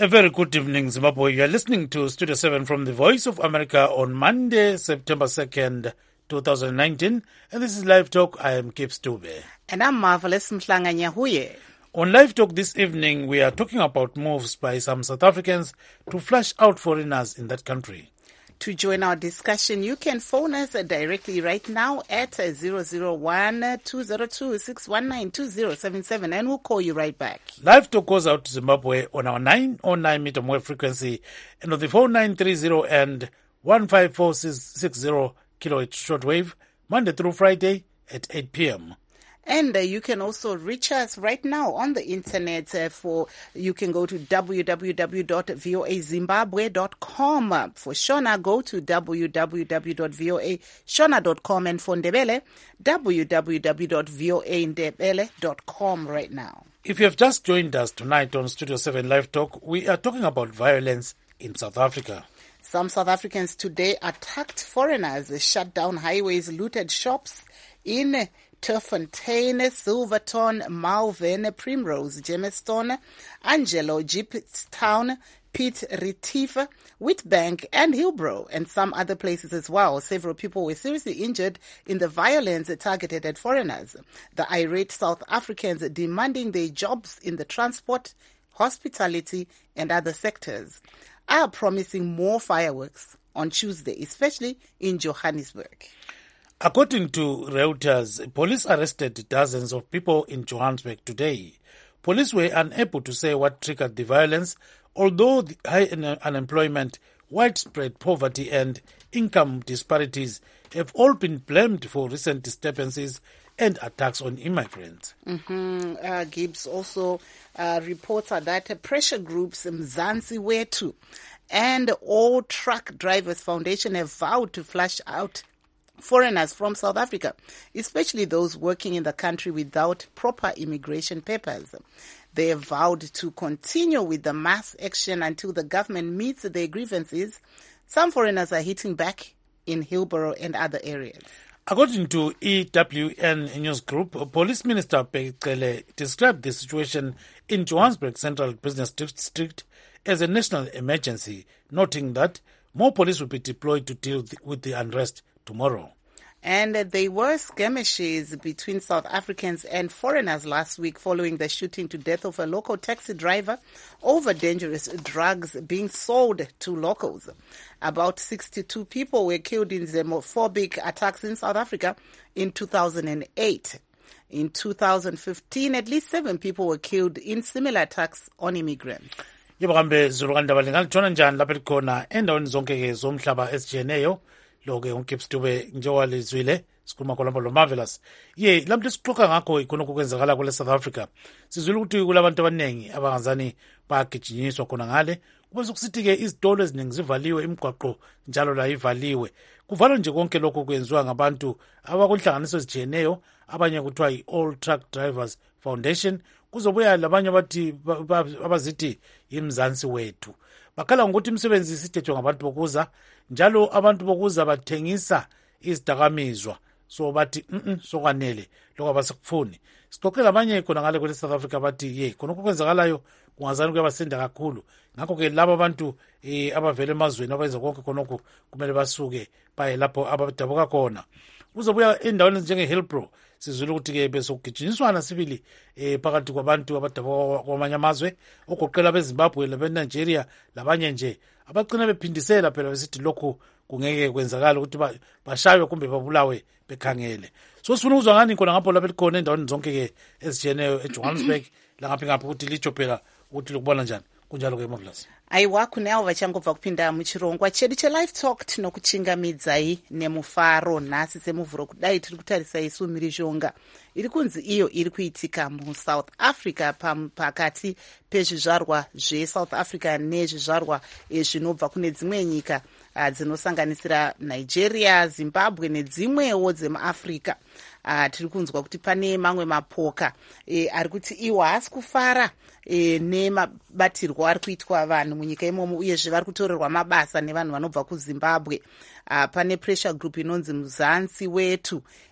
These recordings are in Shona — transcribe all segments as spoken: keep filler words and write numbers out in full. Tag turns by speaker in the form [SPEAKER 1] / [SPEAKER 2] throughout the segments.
[SPEAKER 1] A very good evening, Zimbabwe. You are listening to Studio seven from the Voice of America on Monday, September second, twenty nineteen. And this is Live Talk. I am Kip Stube.
[SPEAKER 2] And I'm Marvelous Mhlanga Nyahuye.
[SPEAKER 1] On Live Talk this evening, we are talking about moves by some South Africans to flush out foreigners in that country.
[SPEAKER 2] To join our discussion, you can phone us directly right now at zero zero one, two zero two, six one nine, two zero seven seven, and we'll call you right back.
[SPEAKER 1] Live Talk goes out to Zimbabwe on our nine oh nine meter wave frequency and on the four nine three zero and one five four six zero kilohertz shortwave, Monday through Friday at eight p.m.
[SPEAKER 2] And uh, you can also reach us right now on the internet. Uh, for you can go to w w w dot voa zimbabwe dot com. For Shona, go to w w w dot voa shona dot com, and for Ndebele, w w w dot voa ndebele dot com right now.
[SPEAKER 1] If you have just joined us tonight on Studio seven Live Talk, we are talking about violence in South Africa.
[SPEAKER 2] Some South Africans today attacked foreigners, shut down highways, looted shops in Turfontein, Silverton, Malvern, Primrose, Jamestown, Angelo, Gippstown, Piet Retief, Witbank, and Hillbrow, and some other places as well. Several people were seriously injured in the violence targeted at foreigners. The irate South Africans demanding their jobs in the transport, hospitality, and other sectors are promising more fireworks on Tuesday, especially in Johannesburg.
[SPEAKER 1] According to Reuters, police arrested dozens of people in Johannesburg today. Police were unable to say what triggered the violence, although the high unemployment, widespread poverty and income disparities have all been blamed for recent disturbances and attacks on immigrants.
[SPEAKER 2] Mm-hmm. Uh, Gibbs also uh, reports that pressure groups Mzansi Wetu and All Truck Drivers Foundation have vowed to flush out foreigners from South Africa, especially those working in the country without proper immigration papers. They have vowed to continue with the mass action until the government meets their grievances. Some foreigners are hitting back in Hillbrow and other areas.
[SPEAKER 1] According to E W N News Group, Police Minister Bekele described the situation in Johannesburg Central Business District as a national emergency, noting that more police will be deployed to deal with the unrest tomorrow.
[SPEAKER 2] And there were skirmishes between South Africans and foreigners last week following the shooting to death of a local taxi driver over dangerous drugs being sold to locals. About sixty-two people were killed in xenophobic attacks in South Africa in two thousand eight. In two thousand fifteen, at least seven people were killed in similar attacks on immigrants.
[SPEAKER 1] Yebo kambe zulukandabalingani ngalitshona njani lapha likhona endaweni zonke ke zomhlaba esijeneyo lo ke uKip Stube njengoba lizwile sikhuluma khona lo Marvelous ye lamhla sixoxa ngakho ikhonokho kwenzakala kule South Africa sizwile ukuthi kulabantu abanengi abangazani bagijinyiswa khona ngale kube sokusithi ke izitolo eziningi zivaliwe imigwaqo njalo la ivaliwe kuvalwa nje konke lokho kwenziwa ngabantu abakunhlanganiso ezijeneyo abanye kuthiwa i-All Truck Drivers Foundation kuzobuya labanye abathi abazithi imzansi wethu bakhala ngokuthi imisebenzi isithethwe ngabantu bokuza njalo abantu bokuza bathengisa izidakamizwa so bathi mhm sokwanele lokho abasekufuni sixoxe labanye khona ngale kule South Africa bathi ye khona okwenzakalayo kungazani kuyabasinda kakhulu ngakho ke laba abantu eh abavela emazweni abenza konke khonokho kumele basuke baye lapho abadabuka khona uzobuya endaweni njenge Hillbrow sizwile ukuthi ke besokugijinyiswana sibili eh phakathi kwabantu abadabuka kwamanye amazwe ogoqela beZimbabwe labeNigeria labanye nje abagcina bephindisela phela besithi lokho kungeke kwenzakala ukuthi bashaywe kumbe babulawe bekhangele so sifuna ukuzwa ngani khona ngapho lapha likhona endaweni zonke ke ezijeneyo eJohannesburg la ngaphi ngaphi ukuthi litsho phela ukuthi lokubona njani kunjalo ke Marvelous.
[SPEAKER 2] Aiwa kuneavo vachangobva kupinda muchirongwa chedu chelive talk tinokuchingamidzai nemufaro nhasi semuvhuro kudai tiri kutarisa isu mhirizhonga iri kunzi iyo iri kuitika muSouth Africa pakati pezvizvarwa zveSouth Africa nezvizvarwa zvinobva kune dzimwe nyika dzinosanganisira Nigeria, Zimbabwe nedzimwewo dzemuAfrica. Uh, tiri kunzwa kuti pane mamwe mapoka e, ari kuti iwo haasi kufara e, nemabatirwo ari kuitwa vanhu munyika imomo uyezve vari kutorerwa mabasa nevanhu vanobva kuZimbabwe. Uh, pane pressure group inonzi Mzansi Wetu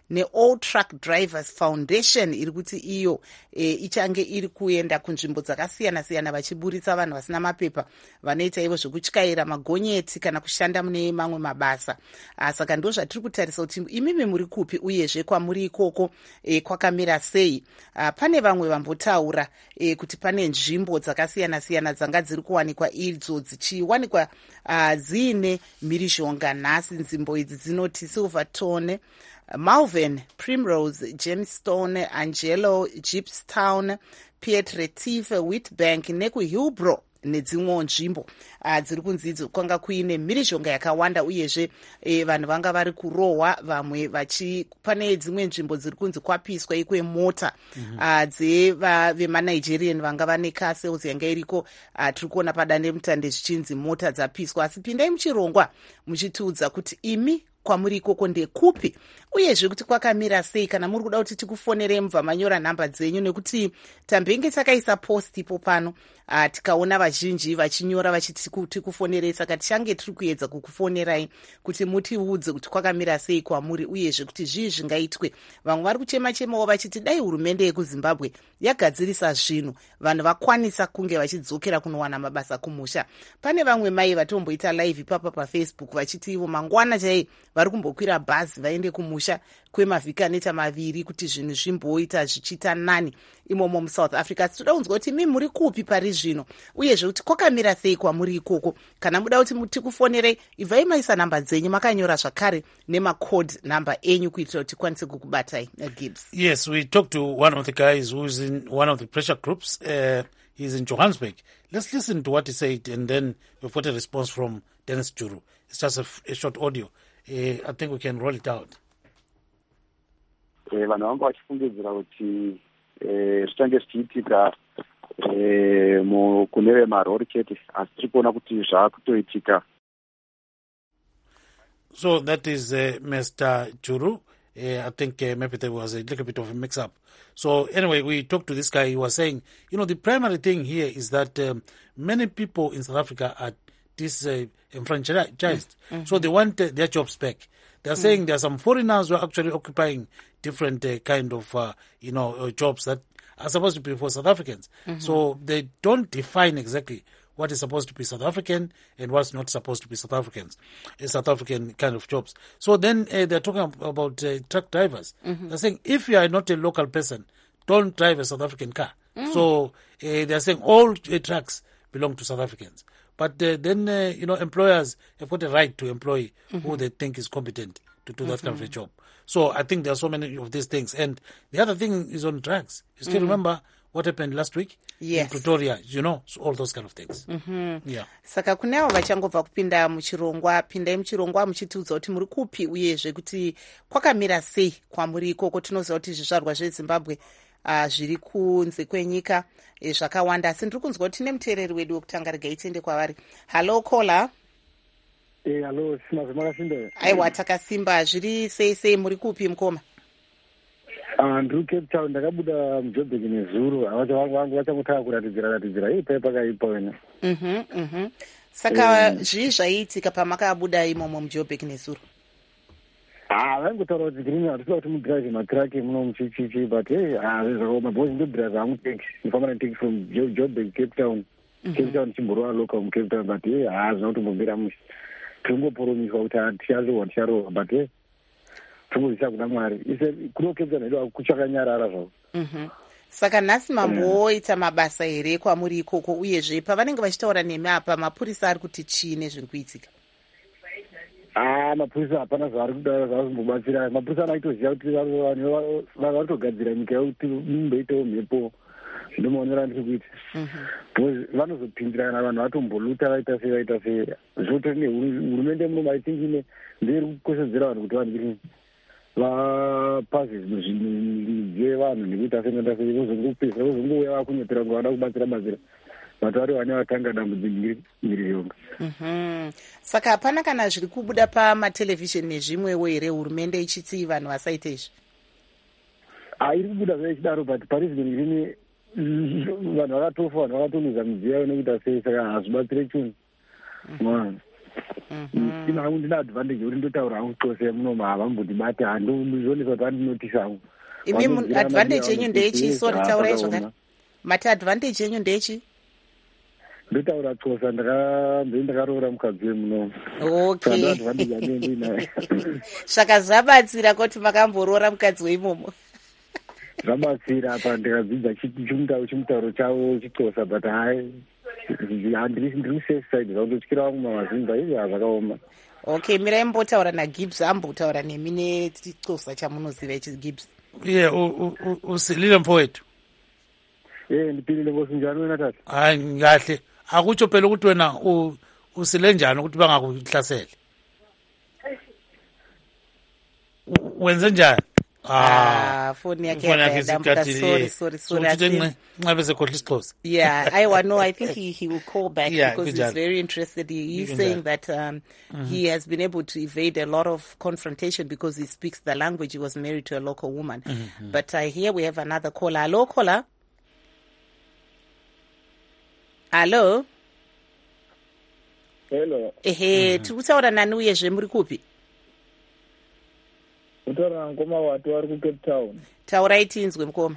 [SPEAKER 2] neall truck drivers foundation iri kuti iyo e, ichange iri kuenda kunzvimbo dzakasiyana siyana vachiburitsa vanhu vasina mapepa vanoita ivo zvekutyaira magonyeti kana kushanda mune mamwe mabasa. Uh, saka ndo zvatiri kutarisa kuti imimi muri kupi uyezve kwamuri ikoko e, kwakamira sei. Uh, pane vamwe vambotaura e, kuti pane nzvimbo dzakasiyana siyana dzanga dziri kuwanikwa idzo dzichiwanikwa uh, dziine mhirizhonga nhasi. Nzvimbo idzi dzinoti Silverton, Malvern, Primrose, Gemstone, Angelo, Gippstown, Piet Retief, Wheatbank nekuhillbrow nedzimwewo nzvimbo uh, dziri kunzi idzo kwanga kuine mhirizhonga yakawanda uyezve e, vanhu vanga vari kurohwa vamwe vachi pane dzimwe nzvimbo dziri kunzi kwapiswa ikwemota mm-hmm. uh, dzevemanigerian vanga vane castles yanga iriko. uh, tiri kuona padandemutande zvichinzi mota dzapiswa. Asi pindai muchirongwa muchitiudza kuti imi kwamuri ikoko ndekupi uyezve kuti kwakamira sei, kana muri kuda kuti tikufonere mubva manyora nhamba dzenyu, nekuti tambenge takaisa post ipo pano uh, tikaona vazhinji vachinyora vachiti tikufonerei, saka tichange tiri kuedza kukufonerai kuti mutiudze kuti kwakamira sei kwamuri uyezve kuti zvii zvingaitwe. Vamwe vari kuchema chemawo vachiti dai hurumende yekuzimbabwe yagadzirisa zvinhu vanhu vakwanisa kunge vachidzokera kunowana mabasa kumusha. Pane vamwe mai vatomboita live ipapa pafacebook vachiti ivo mangwana chai vari kumbokwira bhazi vaende kumusha kwemavhiki aneta maviri kuti zvinhu zvimboita zvichiita nani imomo muSouth Africa. Tinoda kunzwa kuti mi muri kupi pari zvino uyezve kuti kwakamira sei kwamuri ikoko. Kana muda kuti tikufonerei, ibvai maisa nhamba dzenyu makanyora zvakare nemacode number enyu kuitira kuti tikwanise kukubatai. Gibbs.
[SPEAKER 1] Yes, we talked to one of the guys who's in one of the pressure groups. Uh, he's in Johannesburg. Let's listen to what he said, and then we've got a response from Dennis Juru. It's just a, a short audio. Uh, I think we can roll it out.
[SPEAKER 3] Vanhu vanga vachifungidzira kuti zvichange zvichiitika kune vemarori chete, asi tiri kuona kuti zvaakutoitika.
[SPEAKER 1] So that is uh, Mister Juru. Uh, I think uh, maybe there was a little bit of a mix-up. So anyway, we talked to this guy. He was saying, you know, the primary thing here is that um, many people in South Africa are disenfranchised. Uh, mm-hmm. So they want uh, their jobs back. They're mm-hmm. saying there are some foreigners who are actually occupying different uh, kind of, uh, you know, uh, jobs that are supposed to be for South Africans. Mm-hmm. So they don't define exactly what is supposed to be South African and what's not supposed to be South Africans, uh, South African kind of jobs. So then uh, they're talking about uh, truck drivers. Mm-hmm. They're saying if you are not a local person, don't drive a South African car. Mm. So uh, they're saying all uh, trucks belong to South Africans. But uh, then, uh, you know, employers have got a right to employ mm-hmm. who they think is competent to do that mm-hmm. kind of a job. So I think there are so many of these things. And the other thing is on drugs. You still mm-hmm. remember what happened last week?
[SPEAKER 2] Yes.
[SPEAKER 1] In Pretoria, you know, so all those kind of things.
[SPEAKER 2] Mm-hmm.
[SPEAKER 1] Yeah.
[SPEAKER 2] Saka kunao vachangobva kupinda muchirongwa, pindai muchirongwa muchitiudza kuti muri kupi uyezve kuti kwakamira sei kwamuri ikoko. Tinoziva kuti zvizvarwa zveZimbabwe uh, zviri kunze kwenyika e, zvakawanda. Asi ndiri kunzwa kuti tine muteereri wedu wekutanga regai tiende kwavari. Hello caller.
[SPEAKER 4] Eh, hello, sima zvakasimba.
[SPEAKER 2] Aiwa takasimba. Zviri sei sei muri kupi mukoma?
[SPEAKER 4] Ah, ndiri Cape Town, ndakabuda muJoburg nezuro. Vangu vangu vachamutaka kuratidzira ratidzira. Hei pai pakaipa wena.
[SPEAKER 2] Mhm, mhm. Saka zvii zvaiitika pamakabuda imomo muJoburg nezuro?
[SPEAKER 4] Ah, vaingotaura kuti green hatisi kuti mudrive matraki muno muchichichi, but hey, ah, mabhozi ndodrive hangu taxi. Ndifamba netaxi from Joburg, Cape Town. Cape Town chimborwa local mu Cape Town, but hey, ah, zvina kuti mbombera mushi. Tingoporomishwa kuti ticharohwa ticharohwa, but hey, tingozvisa kuna Mwari. Ise kuno Cape Town hedu kuchakanyarara zvavo.
[SPEAKER 2] Mhm. Saka nhasi mamboita mabasa here kwamuri ikoko, uyezve pavanenge vachitaura nemi apa mapurisa ari kuti chii nezviri kuitika?
[SPEAKER 4] Ah, mapurisa hapana zvaari kudara zvazvimbobatsira. Mapurisa anoitoziva kuti vanhu varikutogadzira nyika yekuti mumboitawo mhepo. Zvinomaonera ndiri kuita. Vanozopindira kana vanhu vatomboluta vaita sei vaita sei. Zvotori nehurumende muno I think ine ndiri kukoshedzera vanhu kuti vanhu vapazi zvevanhu nekuita sei noita sei vozongopesa vozongouya vakunyepera ngo vada kubatsira batsira. Vatu vari vane vatanga dambudziko miriyonga.
[SPEAKER 2] Mhm. Saka hapana kana zviri kubuda pamatelevision nezvimwewo here hurumende ichiti vanhu vasaite izvi?
[SPEAKER 4] Ah, iri kubuda zvaichidaro, but parizvino rini vanhu vakatofa, vanhu vakatonuza midziyo yavo nekuita sei, saka hazvibatsire chinhu. ino hangu ndina advantage yekuti ndotaura hangu xhosa munomu havambondibati handizvionesa kuti vandinotisa hangu.
[SPEAKER 2] Imi advantage yenyu ndechi? Sorry, taurai zvakare. Mati advantage yenyu ndechi?
[SPEAKER 4] Ndotaura xhosa, ndakambe ndakaroora mukadzi wemunomu.
[SPEAKER 2] Okay.
[SPEAKER 4] Advantage yangu ndinayo.
[SPEAKER 2] Saka zvabatsira kuti makamboroora mukadzi weimomo.
[SPEAKER 4] Zvabatsira apa ndikadzidza chimutauro chavo chixhosa, but hai handiri safe side zvakundotyira wangu mamazimba izvi hazvakaoma.
[SPEAKER 2] Okay, mirai mbotaura naGibbs ambotaura nemi nechixhosa chamunoziva ichiGibbs.
[SPEAKER 1] Iye usilile mfowethu.
[SPEAKER 4] Eh, ndipilile Nkosi, njani wena tata?
[SPEAKER 1] Hayi kahle. Akutsho phela ukuthi wena usile njani ukuthi bangakuhlasele. Wenze njani?
[SPEAKER 2] Ah, phone yakhe yadambuka. Sorry, sorry, sorry. Yeah, I want know. I think he, he will call back yeah, because he's job. very interested. He, he's saying that, that um, mm-hmm. he has been able to evade a lot of confrontation because he speaks the language. He was married to a local woman. Mm-hmm. But uh, here we have another caller. Hello, caller. Hello.
[SPEAKER 5] Hello.
[SPEAKER 2] Ehe, mm-hmm. Tutaura nani uyezve muri kupi?
[SPEAKER 5] Utaura ngoma watu vari ku Cape Town.
[SPEAKER 2] Taurai tinzwe mukoma.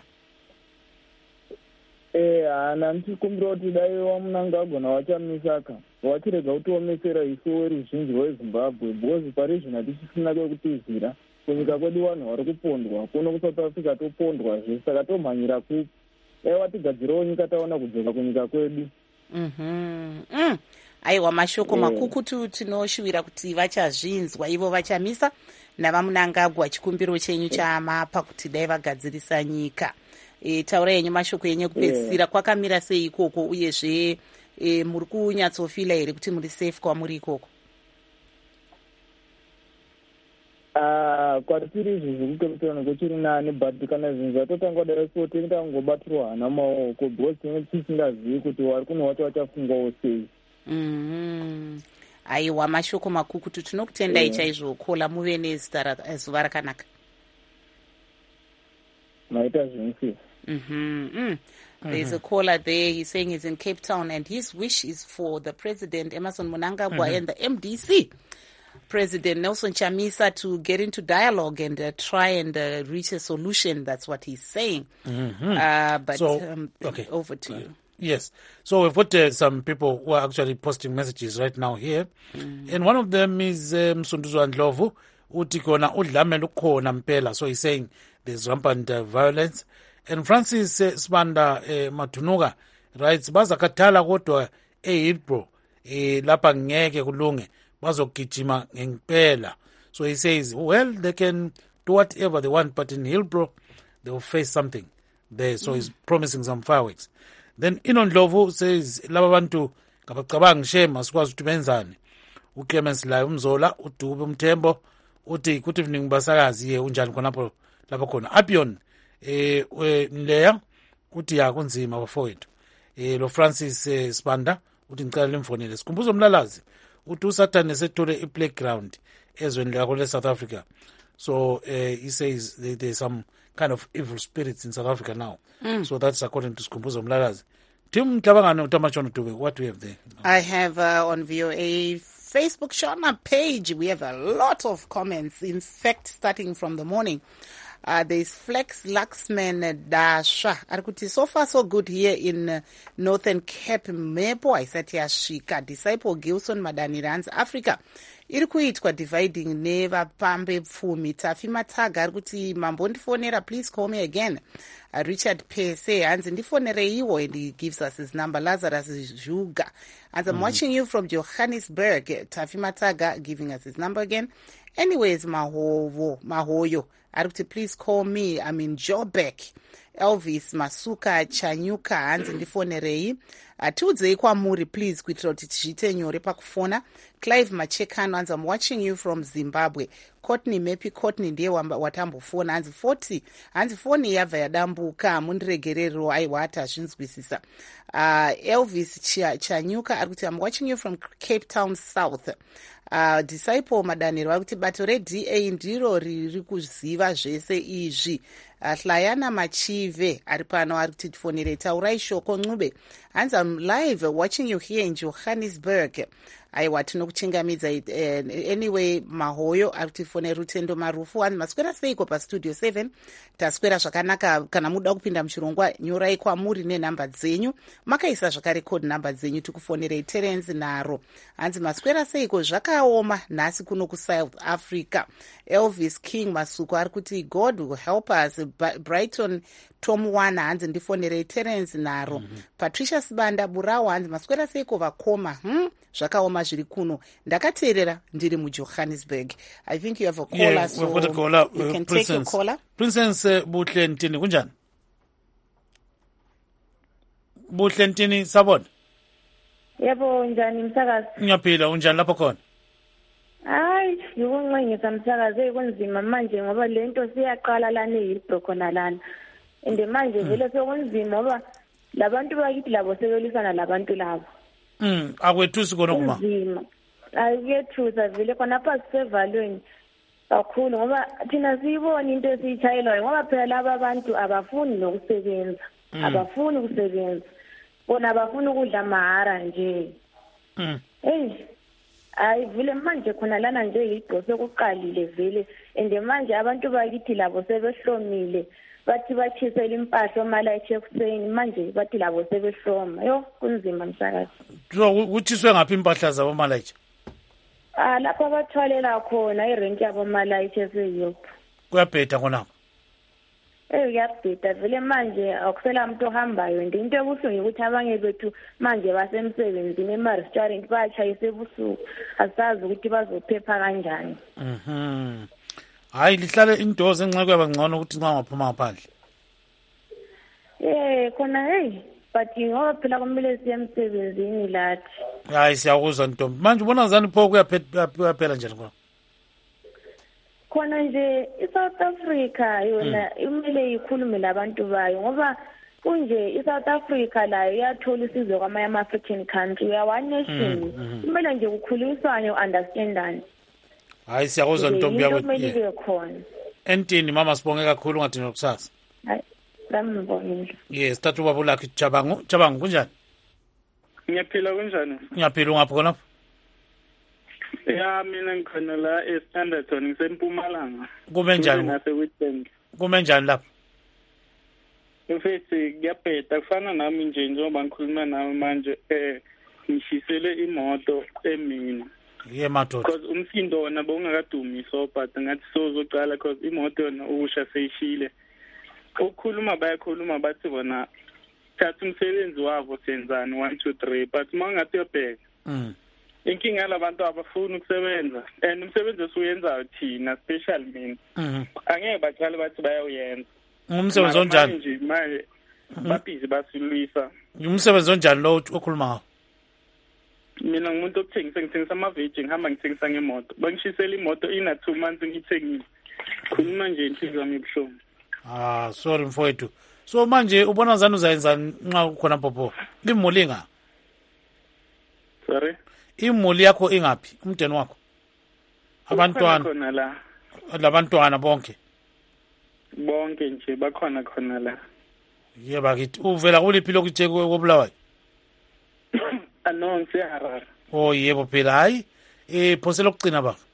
[SPEAKER 5] Eh, hana ndikumbira kuti dai wamunangagona wachamisaka wachirega kutiomesera isu weruzhinji rwezimbabwe because pari zvino hatisisina kwekutizira kunyika kwedu vanhu vari kupondwa kuno kusouth africa topondwazve saka tomhanyira kupi aiwa tigadzirawo nyika taona kudzoka kunyika kwedu.
[SPEAKER 2] Mhm. Mm. Aiwa, mashoko yeah. makukutu tinoshuvira kuti vachazvinzwa ivo vachamisa navamunangagwa chikumbiro chenyu chamapa kuti dai vagadzirisa nyika. E, taura yenyu mashoko yenyu kupedzisira yeah. kwakamira sei ikoko uyezve e, muri kunyatsofila here kuti muri safe kwamuri ikoko?
[SPEAKER 5] Ah, kwatiri izvi zvekukepetana kuchiri nani, but kana zvinhu zvatotanga dara sote ndangobatirwa hana maoko because tinenge tisingazivi kuti wari kuno wacho vachafungawo sei.
[SPEAKER 2] Mhm. Aiwa, mashoko makukutu tinokutendai yeah. chaizvo kola muve nezuva rakanaka.
[SPEAKER 5] Maita zvinhu.
[SPEAKER 2] Mm-hmm. Mm. There's mm-hmm. a caller there. He's saying he's in Cape Town and his wish is for the President, Emmerson Mnangagwa, mm-hmm. and the M D C, President Nelson Chamisa, to get into dialogue and uh, try and uh, reach a solution. That's what he's saying.
[SPEAKER 1] Mm-hmm.
[SPEAKER 2] Uh, but
[SPEAKER 1] so,
[SPEAKER 2] um,
[SPEAKER 1] okay.
[SPEAKER 2] over to
[SPEAKER 1] right.
[SPEAKER 2] you.
[SPEAKER 1] Yes. So we've got uh, some people who are actually posting messages right now here. Mm. And one of them is Msunduzwa um, Ndlovu. Uti kona udlame lukhona mpela. So he's saying there's rampant uh, violence. And Francis uh, Sibanda uh, Matunuga writes, bazakathala kodwa e-Hillbrow eh, lapha ngeke kulunge bazogijima ngempela. So he says, well, they can do whatever they want, but in Hillbrow they will face something there. So mm. he's promising some fireworks. Then Inon Ndlovu says, laba bantu ngabacabanga shema sikwazi ukuthi benzani. uClemens la umzola uDube umthembo uthi good evening basakazi ye unjani khonapho lapha khona Apion eh leya uthi ya kunzima bafowethu eh lo Francis eh, Sibanda uthi ngicela lemfonele sikhumbuzo umlalazi uthi uSathane sethole iplayground ezweni lakho leSouth Africa. So uh, he says there, there's some kind of evil spirits in South Africa now. Mm. So that's according to Sikhumbuzo Mlalazi. Tim Tabangano Tamachono Dube, what do we have there?
[SPEAKER 2] I have uh, on V O A Facebook Shona page, we have a lot of comments. In fact, starting from the morning, uh, there's Flex Laxman Dasha. Arikuti, so far so good here in uh, Northern Cape. Mepo, I said here, Shika, Disciple Gilson Madaniran's Africa. Iri kuitwa dividing neva pambe pfumi tafi mataga ari kuti mambo ndifonera, please call me again. uh, Richard Pese hanzi ndifonere iwo, and he gives us his number. Lazarus Juga and I'm mm-hmm. watching you from Johannesburg. Tafi mataga giving us his number again. Anyways, mahovo mahoyo ari kuti please call me, I'm in Joburg. Elvis Masuka Chanyuka hanzi ndifonerei atiudzei kwamuri please kuitira kuti tizviite nyore pakufona. Clive Machekano hanzi I'm watching you from Zimbabwe. Courtney Mepi Courtney ndiye watambofona hanzi forty hanzi foni yabva yadambuka mundiregerero aiwata zvinzwisisa. uh, Elvis Chanyuka ari kuti I'm watching you from Cape Town South. Uh, Disciple Madaniro ari kuti bato reD A ndiro riri kuziva zvese izvi. Uh, Hlayana Machive ari pano ari kuti tifonere taurai shoko Ncube hanzi I'm live watching you here in Johannesburg. aiwa tinokuchingamidza. Uh, anyway mahoyo aritifone Rutendo Marufu hanzi maswera seiko pastudio seven. Taswera zvakanaka. Kana muda kupinda muchirongwa nyorai kwamuri nenhamba dzenyu, makaisa zvakarekodi nhamba dzenyu tikufonerei. Terence Naro hanzi maswera seiko zvakaoma nhasi kuno kuSouth Africa. Elvis King Masuku ari kuti God will help us. Brighton Tom Wana hanzi ndifonerei. Terence Naro. mm -hmm. Patricia Sibanda Burawo hanzi maswera seiko vakoma hmm? zvakaoma zviri kuno. Ndakateerera ndiri muJohannesburg. I think you have a caller,
[SPEAKER 1] yeah,
[SPEAKER 2] so
[SPEAKER 1] got a caller.
[SPEAKER 2] you
[SPEAKER 1] uh,
[SPEAKER 2] can
[SPEAKER 1] Princess.
[SPEAKER 2] take your caller.
[SPEAKER 1] Princess uh, Buhle Ntini kunjani? Buhle Ntini sabona?
[SPEAKER 6] Yebo njani msakazi?
[SPEAKER 1] Ngiyaphila, unjani lapho khona?
[SPEAKER 6] Hayi, yikunqengisa msakazi kunzima manje ngoba lento siyaqala lana eHillbrow khona lana. Ende manje vele sekunzima ngoba labantu bakithi labo sebelisana labantu labo.
[SPEAKER 1] Mm, akwethusi kona kuma.
[SPEAKER 6] Kunzima. Ayethusa vele khona pha sisevalweni kakhulu ngoba thina siyibona into esiyitshayelwayo ngoba phela laba abantu abafuni nokusebenza. Abafuni ukusebenza. Bona abafuni ukudla mahara nje.
[SPEAKER 1] Mm.
[SPEAKER 6] Hey. Ayi vele manje khona lana nje yiGqo sekuqalile vele ende manje abantu bakithi labo sebehlomile bathi bachisela impahla omalayithe ekuseni manje bathi labo sebehloma yo kunzima msakazi.
[SPEAKER 1] So kuchiswe ngaphi impahla zabo malayithe?
[SPEAKER 6] Ah lapha bathwalela khona irent yabo malayithe seyopho.
[SPEAKER 1] Kuyabheda khona.
[SPEAKER 6] Eh uyabheda vele manje akusela umuntu ohambayo nje into ebuhlungu ukuthi abanye bethu manje basemsebenzini ema-restaurant bayachayisa ebusuku asazi ukuthi bazophepha kanjani.
[SPEAKER 1] Mhm. Hayi lihlale indoors enxa kuyaba ngcono ukuthi nxa ngaphuma ngaphandle.
[SPEAKER 6] Eh khona hey but ngoba phela kumele siye emsebenzini lathi.
[SPEAKER 1] Hayi siyakuzwa Ntombi. Manje ubona ngani pho kuyaphela njani khona?
[SPEAKER 6] Khona nje iSouth Africa yona imele ikhulume labantu bayo ngoba kunje iSouth Africa layo iyathola isizwe kwamanye ama-African country we are one nation. Kumele nje kukhuliswane understandane.
[SPEAKER 1] Hayi siyakuzwa Ntombi yabo.
[SPEAKER 6] Kumele khona.
[SPEAKER 1] Entini mama sibonge kakhulu ngathi nokusasa.
[SPEAKER 6] Hayi ngambongile.
[SPEAKER 1] Yes thathu baba lakhe Jabangu. Jabangu kunjani?
[SPEAKER 7] Ngiyaphila kunjani?
[SPEAKER 1] Ngiyaphila ungaphi khona?
[SPEAKER 7] Ya mina ngikhona la eStanderton ngisempumalanga.
[SPEAKER 1] Kume njani?
[SPEAKER 7] Ngasewitbank.
[SPEAKER 1] Kume njani lapho?
[SPEAKER 7] Mfethu kuyabheda kufana nami nje njengoba ngikhuluma nawe manje eh ngishisele imoto emini.
[SPEAKER 1] Ye madoda.
[SPEAKER 7] Because umsindo wona bowungakadumi so but ngathi sozoqala because imoto yona ukusha seyishile. Ukukhuluma bayakhuluma bathi bona thatha umsebenzi wabo senzani one two three but mangathi yobheka.
[SPEAKER 1] Mm.
[SPEAKER 7] Inkinga labantu abafuni ukusebenza and umsebenzi osuyenzayo thina special mina
[SPEAKER 1] Mhm.
[SPEAKER 7] angeke baqale bathi bayawuyenza.
[SPEAKER 1] Umsebenzi onjani?
[SPEAKER 7] Nje manje babhizi basilwisa.
[SPEAKER 1] Umsebenzi onjani lo okhuluma ngawo?
[SPEAKER 7] Mina ngumuntu okuthengisa ngithengisa ama-veggie ngihamba ngithengisa ngemoto. Bangishisela imoto ina two months ngithengile. Khuluma nje inhliziyo yami ibuhlungu.
[SPEAKER 1] Ah sorry mfowethu. So manje ubona zani uzayenza nxa ukhona popo? Imuli nga?
[SPEAKER 7] Sorry.
[SPEAKER 1] Imuli yakho ingaphi? Umndeni wakho? Abantwana
[SPEAKER 7] khona la.
[SPEAKER 1] Labantwana bonke.
[SPEAKER 7] Bonke nje bakhona khona la.
[SPEAKER 1] Yeba kithi uvela kuliphi lokuthe kobulawayo?
[SPEAKER 7] Ano ngiseharara.
[SPEAKER 1] Oh yebo phela hayi eh phose lokugcina ba.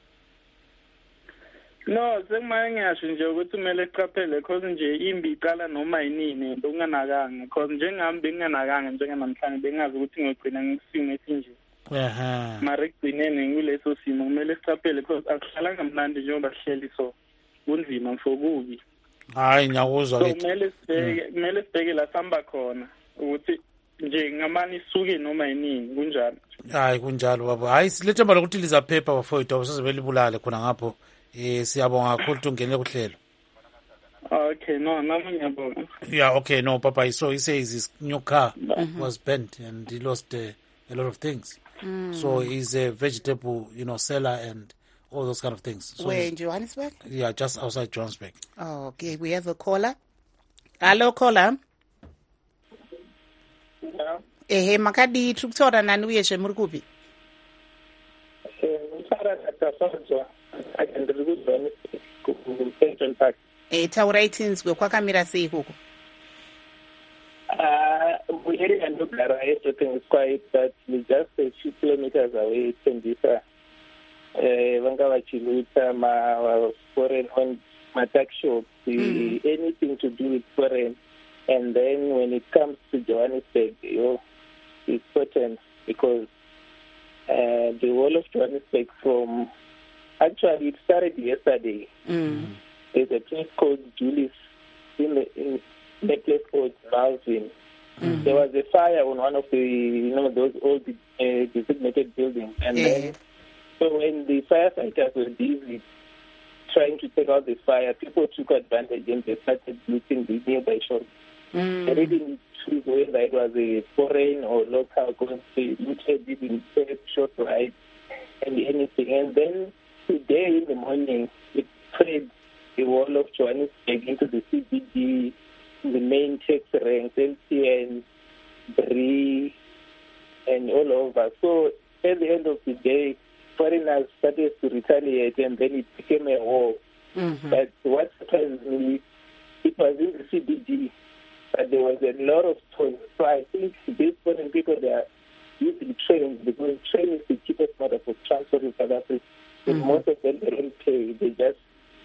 [SPEAKER 7] No sengimanye ngiyasho nje ukuthi kumele siqaphele because nje imbi iqala noma yinini unganakanga because njengami benginganakanga njengamhlanje bengazi ukuthi ngiyogcina ngisimo esinje.
[SPEAKER 1] Ehhe.
[SPEAKER 7] Mara ekugcineni nguleso simo kumele siqaphele because akuhlalanga mnandi njengoba sihleli so kunzima mfokubi.
[SPEAKER 1] Hayi ngiyakuzwa
[SPEAKER 7] ke. Kumele sibheke kumele sibheke la samba khona ukuthi nje ngamani isuke noma yinini kunjalo.
[SPEAKER 1] Hayi kunjalo baba. Hayi silethemba lokuthi lizaphepha bafowethu awusezebelibulale khona ngapho. Eh siyabonga kakhulu ukuthi ungenele kuhlelo.
[SPEAKER 7] Okay no nami ngiyabonga.
[SPEAKER 1] Yeah okay no papa so he says his new car mm-hmm. was bent and he lost uh, a lot of things. Mm. So he's a vegetable, you know, seller and all those kind of things. So
[SPEAKER 2] where in Johannesburg?
[SPEAKER 1] Yeah, just outside Johannesburg.
[SPEAKER 2] Oh, okay, we have a caller. Hello caller.
[SPEAKER 7] Yeah.
[SPEAKER 2] Ehe makadi tukutora nani uyeshe muri kupi?
[SPEAKER 7] Eh ngithara tatafazwa. I can reduce the pension tax.
[SPEAKER 2] Eh taurai tinzwe kwakamira sei huko?
[SPEAKER 8] Uh, the area in Nublara, everything is quiet, but we're just a few kilometers away from Tembisa. Vangawa Chiluta, ma foreign on my tax shop, mm. anything to do with foreign. And then when it comes to Johannesburg, you know, it's potent because uh, the whole of Johannesburg from, actually it started yesterday. Mm. There's a place called Julius in the, in the place called Malvin. Mm. There was a fire on one of the, you know, those old uh, designated buildings. And yeah. then, so when the firefighters were busy trying to take out the fire, people took advantage and they started looting the nearby shops. Mm. They didn't choose whether it was a foreign or local, because they looted it in safe, short ride, and anything. And then today in the morning, it spread the wall of Johannesburg into the C B D, the main tax ranks, L C N, Bree, and all over. So at the end of the day, foreigners started to retaliate, and then it became a war. Mm-hmm. But what surprised me, it was in the C B D, but there was a lot of toys. So I think these foreign people, they are using trains, because train is the cheapest mode of transport in South Africa. Mm-hmm. Most of them, they don't pay, they just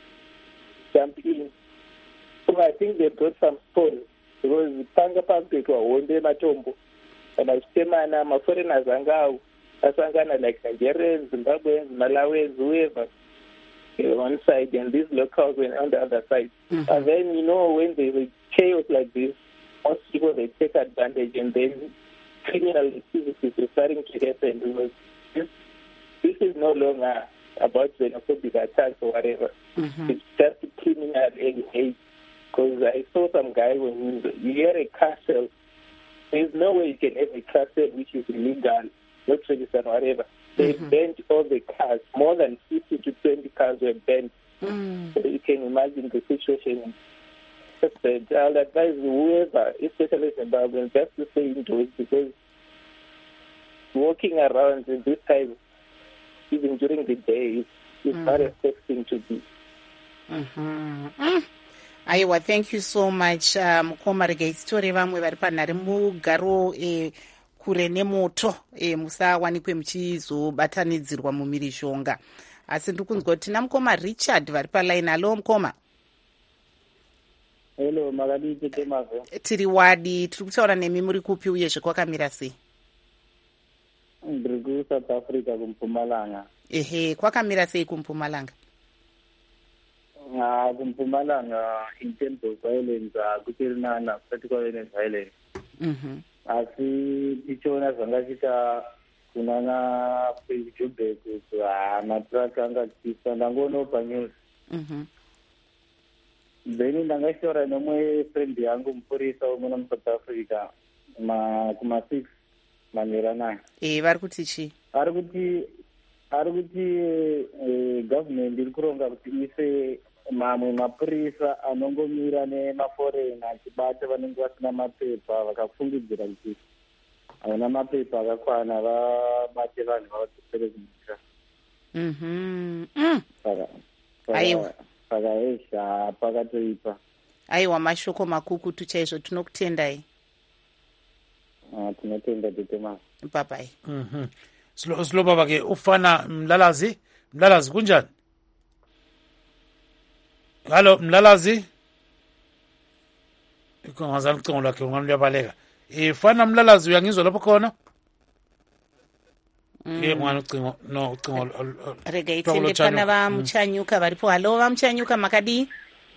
[SPEAKER 8] jump in. So I think they brought some stones, because Panga Pampe won't be matombo. And I say, man, I'm a foreigner, Zangao. Asangana like Nigerians, Zimbabweans, Malawians, whoever, you know, one side, and these locals went on the other side. Mm-hmm. And then, you know, when there's a chaos like this, most people, they take advantage, and then criminal activities are starting to happen, because this, this is no longer about xenophobic attacks or whatever. Mm-hmm. It's just criminal hate. Because I saw some guy, when you hear a castle, there's no way you can have a castle which is illegal, not registered, whatever. They mm-hmm. banned all the cars. More than fifty to twenty cars were banned. Mm. So you can imagine the situation. I'll advise whoever, especially Zimbabweans, just to stay indoors, because walking around in this time, even during the day, is mm. not a safe thing to do.
[SPEAKER 2] Mm-hmm. Mm. Aiwa, thank you so much. Mukoma rega isitori vamwe vari panhare mugaro eh, kure nemoto eh, musawanikwe muchizobatanidzirwa mumhirizhonga. Asi ndiri kunzwa kuti tina mukoma Richard vari paline. Halo mukoma.
[SPEAKER 5] Hello, makadii tete mave.
[SPEAKER 2] Tiri wadi, tiri kutaura nemi muri kupi uyezve kwakamira sei?
[SPEAKER 5] Ndiri ku South Africa kuMpumalanga.
[SPEAKER 2] Ehe, kwakamira sei kuMpumalanga?
[SPEAKER 5] Ah, kuMpumalanga in terms of violence, kuchiri nana political violence. Mhm. Asi tichiona zvangachita kunana Joburg kuti matraka angachisa, ndangoona panews. Mhm. Then ndangashora nomwe friend yangu mupurisa wemuna muSouth Africa kuma six manera nine.
[SPEAKER 2] Eh, vari kuti chi?
[SPEAKER 5] Ari kuti ari kuti government iri kuronga kuti ise mamwe mapurisa anongomira nemaforena achibata vanenge vasina mapepa, vakafungidzira kuti havana mapepa akakwana vabate vanhu vavatsopere kunyika.
[SPEAKER 2] Mhm.
[SPEAKER 5] Saka
[SPEAKER 2] aiwa
[SPEAKER 5] saka esha pakatoipa.
[SPEAKER 2] Aiwa, mashoko makukutu chaizvo, tinokutendai.
[SPEAKER 5] Ah, tinotenda tete ma.
[SPEAKER 2] Bye bye.
[SPEAKER 1] Mhm. Slo slo baba ke ufana Mlalazi, Mlalazi kunjani? Halo Mlalazi. Ikongazana ucingo lakhe ungani uyabaleka. Ifana Mlalazi uyangizwa lapho khona? Ye mwana ucingo no ucingo
[SPEAKER 2] rega itsende pana vamuchanyuka varipo. Halo vamuchanyuka makadii?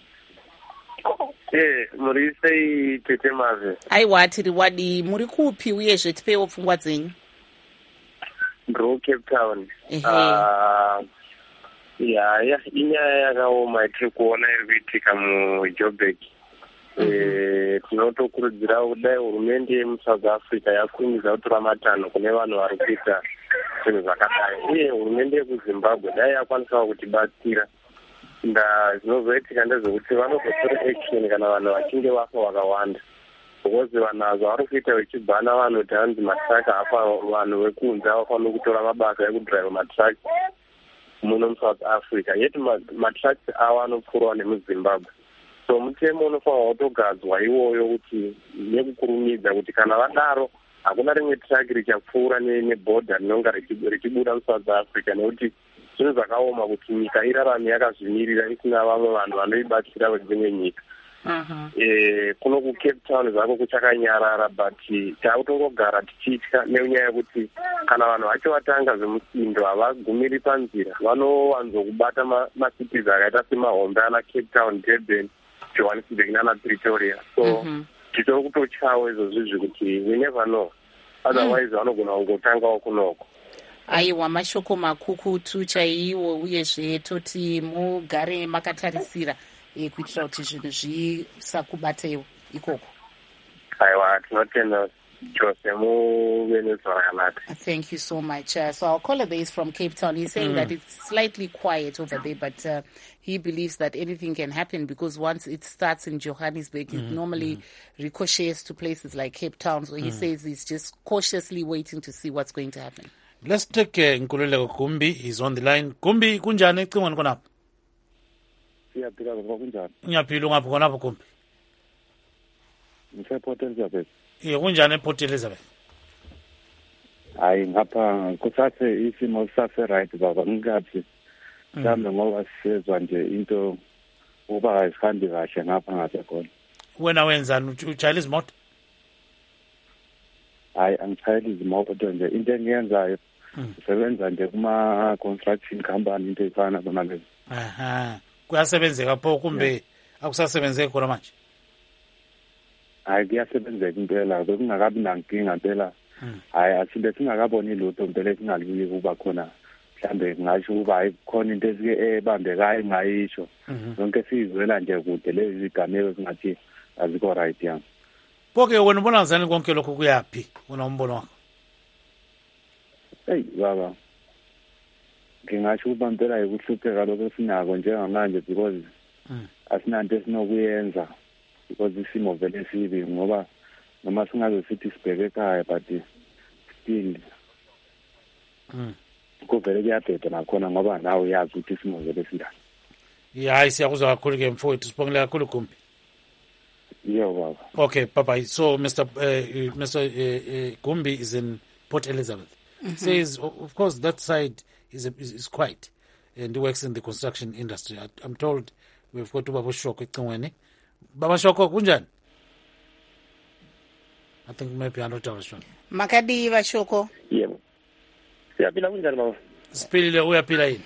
[SPEAKER 9] Eh, muri sei tete mave.
[SPEAKER 2] Aiwa, tiri wadi, muri kupi uyezve tipewo pfungwa dzenyu?
[SPEAKER 9] Ndiro Cape Town. Ah, ya ya inyaya yakaoma tiri kuona iri kuitika muJoburg. Eh, tinotokurudzira kudai hurumende yemuSouth Africa yakuumidza kutora matanho kune vanhu vari kuita zvinhu zvakadai, uye hurumende yekuZimbabwe dai yakwanisawo kutibatsira. Nda zvinozoitika ndezvekuti vanozotora action kana vanhu vachinge vafa vakawanda, because vanhu avo vari kuita vachibhana vanhu kuti hanzi matraka apa vanhu vekunze vafanira kutora mabasa ekudhiraivha matraka muno muSouth Africa, yeti matraka avo anopfuurawo nemuZimbabwe. so mutemo unofanirwa kutogadzwa iwoyo kuti nekukurumidza kuti kana vadaro hakuna rimwe traki richapfuura nebhodha rinonga richibuda muSouth Africa, nekuti zvinhu zvakaoma kuti nyika irarame yakazvimirira isina vamwe vanhu vanoibatsira vedzimwe nyika. Kuno kuCape Town zvako kuchakanyarara, but takutongogara tichitya nenyaya yekuti kana vanhu vacho vatanga zvemusindo havagumiri panzira, vanovanzokubata masities akaita semahombe ana Cape Town, Durban, Johannesburg nana Pretoria. So titori kutotyawo izvozvizvi kuti we never know, otherwise vanogona kungotangawo kunoko.
[SPEAKER 2] Aiwa, mashoko makukutu chaiwo, uyezve toti mugare makatarisira kuitira kuti zvinhu zvisakubateiwo ikoko.
[SPEAKER 9] Aiwa, tinotenda chose muvenezuela yanaka.
[SPEAKER 2] Thank you so much. Uh, so our caller there is from Cape Town. He's saying mm. that it's slightly quiet over there, but uh, he believes that anything can happen because once it starts in Johannesburg, mm. it normally mm. ricochets to places like Cape Town. So he mm. says he's just cautiously waiting to see what's going to happen.
[SPEAKER 1] Let's take uh, Nkululeko Kumbi. He's on the line. Kumbi, kunjani ecingweni konapho?
[SPEAKER 3] Siyaphila kunjani?
[SPEAKER 1] Ngiyaphila ngapho konapho Kumbi.
[SPEAKER 3] Ngise-Port Elizabeth.
[SPEAKER 1] Ye kunjani ePort Elizabeth?
[SPEAKER 3] Hayi ngapha kusase isimo sase right baba, ngikathi mhlawumbe ngoba sisezwa nje into uba ayisihambi kahle ngapha ngase khona.
[SPEAKER 1] Wena wenzani, utshayela izimoto?
[SPEAKER 3] Hayi angitshayela izimoto nje, into engiyenzayo usebenza nje kuma construction company, into efana noma lezo.
[SPEAKER 1] Aha, kuyasebenzeka pho kumbe akusasebenzeki khona manje?
[SPEAKER 3] Hayi kuyasebenzeka impela, bekungakabi nankinga impela. Hayi asibe singakaboni lutho impela singalibiki kuba khona mhlambe ngisho kuba hayi khona into esike ebambekayo ngayisho. Yonke sizwela nje kude lezi zigameko singathi azikho right yami.
[SPEAKER 1] Phoke wena ubona ngizani konke lokho kuyapi wena umbono wakho?
[SPEAKER 3] Hey baba, ngingasho ukuba impela yikuhlupheka lokho sinako njengamanje because asinanto esinokuyenza because isimo vele sibi, ngoba noma singaze sithi sibheke ekhaya but still kuvele kuyabheda nakhona ngoba nawe uyazi ukuthi isimo vele sinjani.
[SPEAKER 1] Hayi siyakuzwa kakhulu ke mfowethu, sibongela kakhulu Kumbi.
[SPEAKER 3] Yeah, baba.
[SPEAKER 1] Okay, bye-bye. So Mister Uh, Mister Uh, uh, Kumbi is in Port Elizabeth. Mm-hmm. Says, of course, that side is a, is, is quiet, and he works in the construction industry. I, I'm told we've got to Baba Shoko ecingweni. Baba Shoko kunjani? I think maybe I'm not sure.
[SPEAKER 2] Makadi Shoko.
[SPEAKER 10] Yeah. Siyaphila kunjani mama?
[SPEAKER 1] Siphilile, uyaphila yini?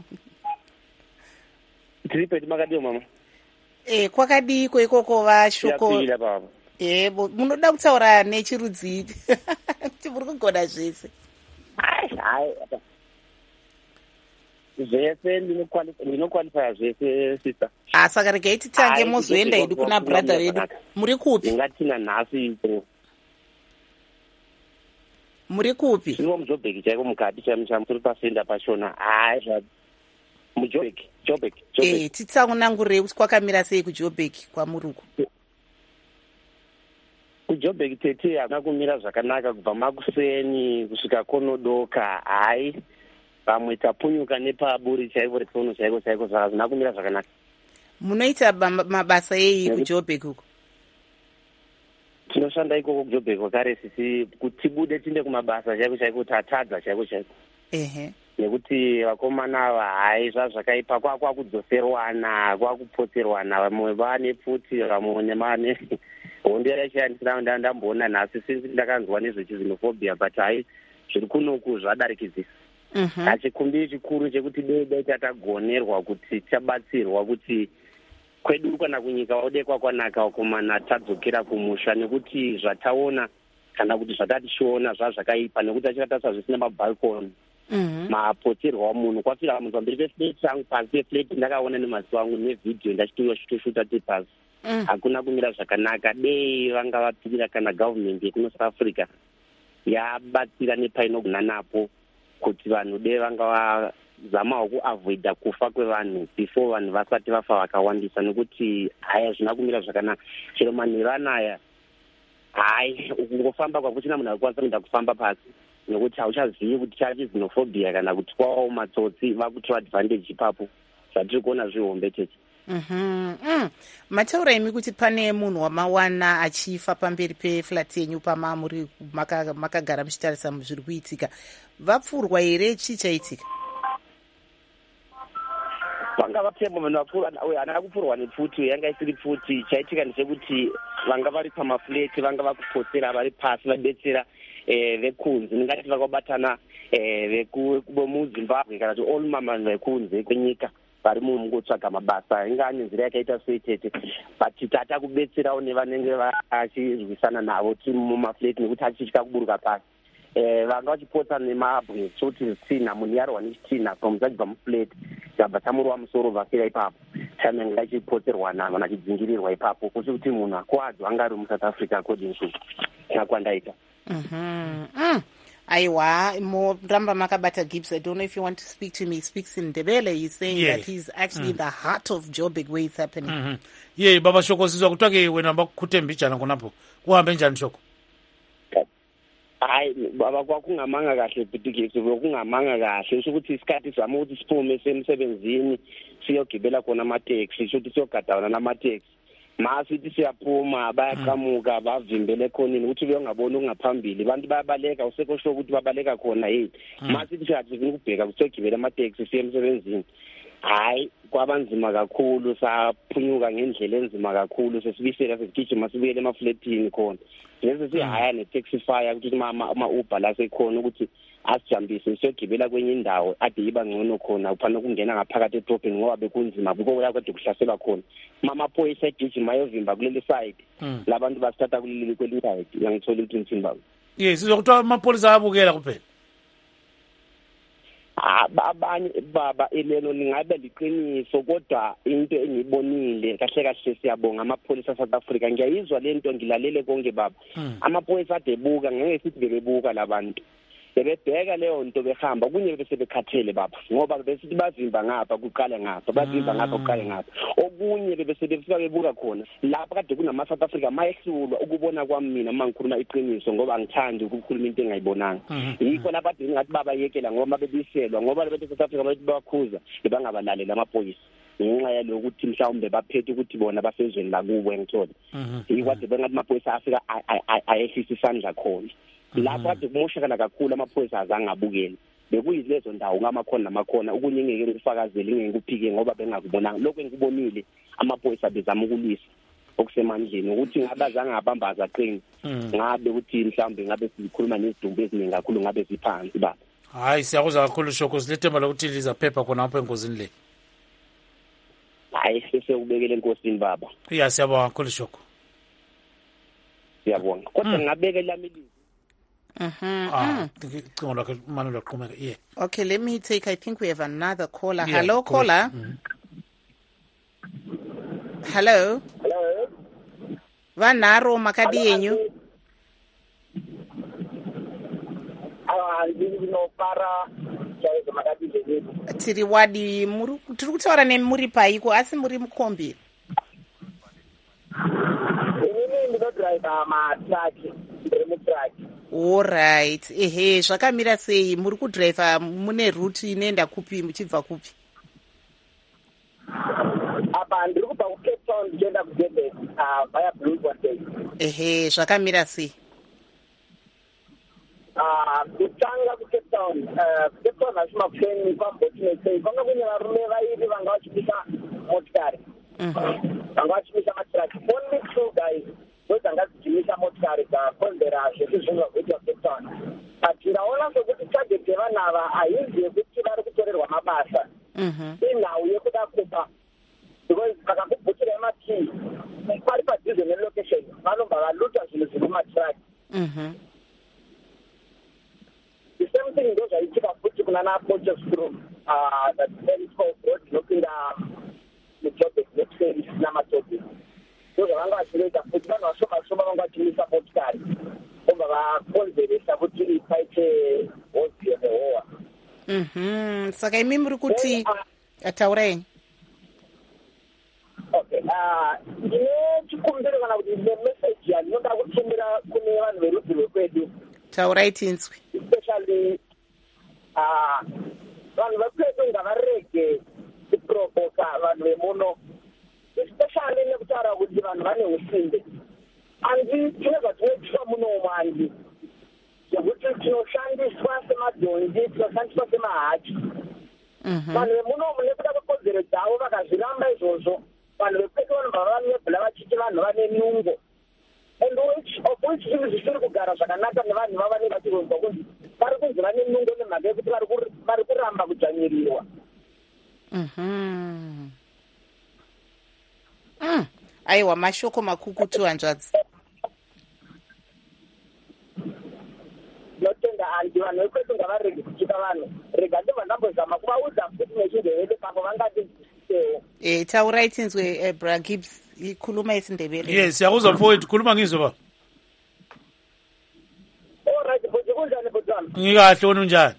[SPEAKER 10] Tripet makadi mama.
[SPEAKER 2] Eh kwakadiko ikoko Vashoko.
[SPEAKER 10] Siyaphila baba.
[SPEAKER 2] Yebo, munoda kutaura nechirudzi. Kuti muri kugona zvese.
[SPEAKER 10] Hayi, hayi. Zvese ndinokwalifya zvese sister.
[SPEAKER 2] Ah, saka regai titange mozoenda hedu kuna brother yedu. Muri kupi?
[SPEAKER 10] Ngatina nhasi
[SPEAKER 2] muri kupi?
[SPEAKER 10] Tiri muJoburg chaiko mukati chamusha turi pasenda pashona. Hayi zva muJoburg, Joburg, Joburg.
[SPEAKER 2] Eh, titsangunangurei kuti kwakamira sei kuJoburg kwamuruko?
[SPEAKER 10] kuJoburg tete hakuna kumira zvakanaka kubva makuseni kusvika konodoka. Hayi, pamwe tapunyuka nepaburi chaivo retsono chaiko chaiko zvazvina kumira zvakanaka.
[SPEAKER 2] Munoita mabasa ei kuJoburg uko?
[SPEAKER 10] Tinoshanda ikoko kuJoburg wakare sisi kuti bude tinde kumabasa chaiko chaiko tatadza chaiko chaiko.
[SPEAKER 2] Ehe.
[SPEAKER 10] Nekuti vakomana ava hayi zvazvakaipa kwakudzoserwana, kwakupoterwana, vamwe vane pfuti, vamwe nemane hondera chiyandisina ndamboona nhasi sinzi ndakanzwa nezvechizinophobia, but hayi zviri kunoku zvadarikizisa. Hachikumbi chikuru chekuti dai tatagonerwa kuti tabatsirwa kuti kwedu kana kunyika odekwa kwanaka vakomana tadzokera kumusha, nekuti zvataona kana kuti zvatatichiona zvazvakaipa, nekuti achikatasa zvisina mabalkoni. Mapoterwa wamunhu kwafira munhu pamberi pefleti changu pasi pefleti ndakaona nemaziso angu nevhidhiyo ndachitoshuta tipasi. Hakuna kumira zvakanaka. Dei vanga vapirira kana government yekuno South Africa yabatsira nepainogona napo kuti vanhu dei vanga vazamawo kuavoida kufa kwevanhu before vanhu vasati vafa vakawandisa, nekuti hayi hazvina kumira zvakanaka. Chero manheru anaya hayi kungofamba kwakuchina munhu akukwanisa kuenda kufamba pasi, nekuti hauchazivi kuti chachi xenophobia kana kuti kwawo matsotsi vakutora advantage ipapo. Zvatiri kuona zvihombe tete.
[SPEAKER 2] Mhm. Mm. Mataura imi kuti pane munhu wamawana achifa pamberi peflat yenyu pama muri maka- makagara muchitarisa zviri kuitika. Vapfurwa here chii chaitika?
[SPEAKER 10] vanga vatemba vanhu vapfurwa uyo haana kupfurwa nepfuti yanga isiri pfuti. Chaitika ndechekuti vanga vari pamafleti vanga vakupotsera vari pasi vadetsera eh, vekunzi ndingati vakabatana eh, vemuzimbabwe kana kuti all mamanhu vekunze kwenyika vari mungotsvaga mabasa inga ane nzira yakaita seitete but tata kubetserawo nevanenge vachirwisana navo tiri mumafleti nekuti achitya kuburuka pasi. Eh, vanga vachipotsa nemabwe chokuti zvitina munhu yarwa nechitina from zachibva mufleti zabva tamurwa musoro vhakira ipapo tainenge achipotserwana vanhu achidzingirirwa ipapo kuti kuti munhu akuwadzwa anga ari muSouth Africa according to nakwandaita.
[SPEAKER 2] Mhm. Mm. Aiwa, Moramba Makabata Gibbs, I don't know if you want to speak to me. He speaks in Ndebele. He's saying
[SPEAKER 1] Yeah.
[SPEAKER 2] that he's actually in the heart of Joburg where it's happening.
[SPEAKER 1] Mhm. Ye baba Shoko sizwa kutwake wena bakuthembijana konapo. Kuhambe njani Shoko?
[SPEAKER 10] Hayi baba kwakungamanga kahle bhitikisi kungamanga kahle ukuthi isikhathi sami ukuthi siphume semsebenzini siyogibela khona ama-taxi shothi siyogadana nama-taxi masithi siyaphuma bayaqhamuka bavimbele khonini ukuthi beyongaboni okungaphambili abantu bayabaleka usekho sho ukuthi babaleka khona yini masithi siyathi sifuna ukubheka siyogibela ama-taxi siye emsebenzini. Hayi kwabanzima kakhulu saphunyuka ngendlela enzima kakhulu sesibisela sesigijima sibuyele emafletini khona lezi sihaya ne-taxify ukuthi ama-uber lasekhona ukuthi asijambise siyogibela kwenye indawo ade iba ngcono khona uphana ukungena ngaphakathi edrobheni ngoba bekunzima kukoya kade kuhlaselwa khona amaphoyisa egijima ayovimba kuleli side labantu basithatha kuleli kwelinye side uyangithola ukuthi Zimbabwe.
[SPEAKER 1] Ye sizwa kuthiwa amapolisa ayabukela kuphela.
[SPEAKER 10] Abanye baba elelo lingabe liqiniso kodwa into engiyibonile kahle kahle siyabonga amapholisa South Africa ngiyayizwa lento ngilalele konke baba amapholisa adebuka ngeke sithi bebebuka labantu bebebheka leyo nto behamba kunye bese bekhathele baba ngoba besithi bazimba ngapha kuqala ngapha bazimba ngapha kuqala ngapha okunye bese befika bebuka khona lapha kade kunama South Africa mayehlulwa ukubona kwami mina mangikhuluma iqiniso ngoba ngithandi ukukhuluma into engayibonanga yikho lapha dinga ngathi baba yekela ngoba bebiselwa ngoba lebethu South Africa bathi bakhuza bebangabalalela amaphoyisa ngenxa yalo ukuthi mhlawumbe baphethe ukuthi bona basezweni la kuwe ngithola yikwade bengathi amaphoyisa afika ayehlisa isandla khona lapho kade kumoshakala kakhulu amaphoyisa azange abukele bekuyilezo ndawo ngamakhona namakhona okunye ngeke ngikufakazele ngeke ngikuphike ngoba bengakubonanga lokho engikubonile amaphoyisa bezama ukulisa okusemandleni ukuthi ngabe azange abambaza qini ngabe ukuthi mhlawumbe ngabe sikhuluma nezidumbu eziningi kakhulu ngabe ziphansi baba.
[SPEAKER 1] Hayi siyakuzwa kakhulu Shoko silethemba lokuthi lizaphepha khona apha engozini le.
[SPEAKER 10] Hayi sese ubekele enkosini baba.
[SPEAKER 1] Ya siyabonga kakhulu Shoko.
[SPEAKER 10] Siyabonga kodwa ngabeke lami ilizwi.
[SPEAKER 2] Mhm.
[SPEAKER 1] Ah, cingo lakhe Manuel aqhumeka. Yeah.
[SPEAKER 2] Okay, let me take, I think we have another caller. Yeah, hello caller. Mm-hmm. Hello.
[SPEAKER 8] Hello.
[SPEAKER 2] Vanaro makadi yenyu.
[SPEAKER 8] Ah, ndino para chaizo makadi yenyu.
[SPEAKER 2] Tiri wadi muri tiri kutaura nemuri paiko asi muri mukombi.
[SPEAKER 8] Ini ndino driver ma truck, ndiri mu truck.
[SPEAKER 2] All right. Ehe, zvakamira sei muri kudrive mune route inoenda kupi muchibva kupi?
[SPEAKER 8] Apa ndiri kubva ku Cape Town ndichienda ku Durban ah via Bloemfontein.
[SPEAKER 2] Ehe, zvakamira sei?
[SPEAKER 8] Ah, kutanga ku Cape Town, eh Cape Town ashima kusheni kwamboti nesei. Kwanga kune varume vairi vanga vachipisa motikari. Mhm. Vanga vachipisa matraki. Only two guys. Ndozanga dzichimisa motikari dzakonzera zvezvizvinhu zvekuitwa Cape Town. But ndaona sokuti target yevanhu ava haisi yekuti vari kutorerwa mabasa. Inhau yekuda kupa. Because vakakubhutira matii pari padhuze nelocation vanobva valuta zvinhu zviri mumatraki. The same thing ndo zvaitika futi kunana Potchefstroom that Telescope road inopinda muJoburg nekuseri isina matopi. Ndozvavanga vachiita futi vanhu vashoma shoma vanga vachimisa motikari obva vakonzeresa kuti paite hozi yemehowa.
[SPEAKER 2] Mhm. Saka imi muri kuti ataurai.
[SPEAKER 8] Okay. Ah, ndine chikumbiro kana kuti ndine message yandinoda kutumira kune vanhu verudzi rwekwedu.
[SPEAKER 2] Taurai tinzwi.
[SPEAKER 8] Especially ah vanhu vekwedu ngavarege kuprovoka vanhu vemuno
[SPEAKER 11] especially nekutara kuti vanhu vane usinde andi tinobva tinoitwa muno mandi yekuti tinoshandiswa semadhongi tinoshandiswa semahachi vanhu vemunomu nekuda kwekodzero dzavo vakazviramba izvozvo vanhu vekwetu vanobva vanebhula vachiti vanhu vane nungo and which of which zvinhu zvisiri kugara zvakanaka nevanhu vavane vachirozwa kuti vari kunzi vane nungo nemhaka yekuti vari kuramba kudzvanyirirwa.
[SPEAKER 2] aiwa mashoko makukutu hanzvadzi.
[SPEAKER 11] notenda andi vanhu vekwetu ngavarege kuchika vanhu rega ndibva ndambozama kuvaudza kuti nechindevele pamwe vangati sewo.
[SPEAKER 2] Eh, taurai tinzwe eh, Bra Gibbs ikhuluma isindebele.
[SPEAKER 1] Yes, siyakuzwa mfowethu khuluma ngizwe ba.
[SPEAKER 11] Alright, bhuti kunjani bhutana?
[SPEAKER 1] Ngikahle wena unjani?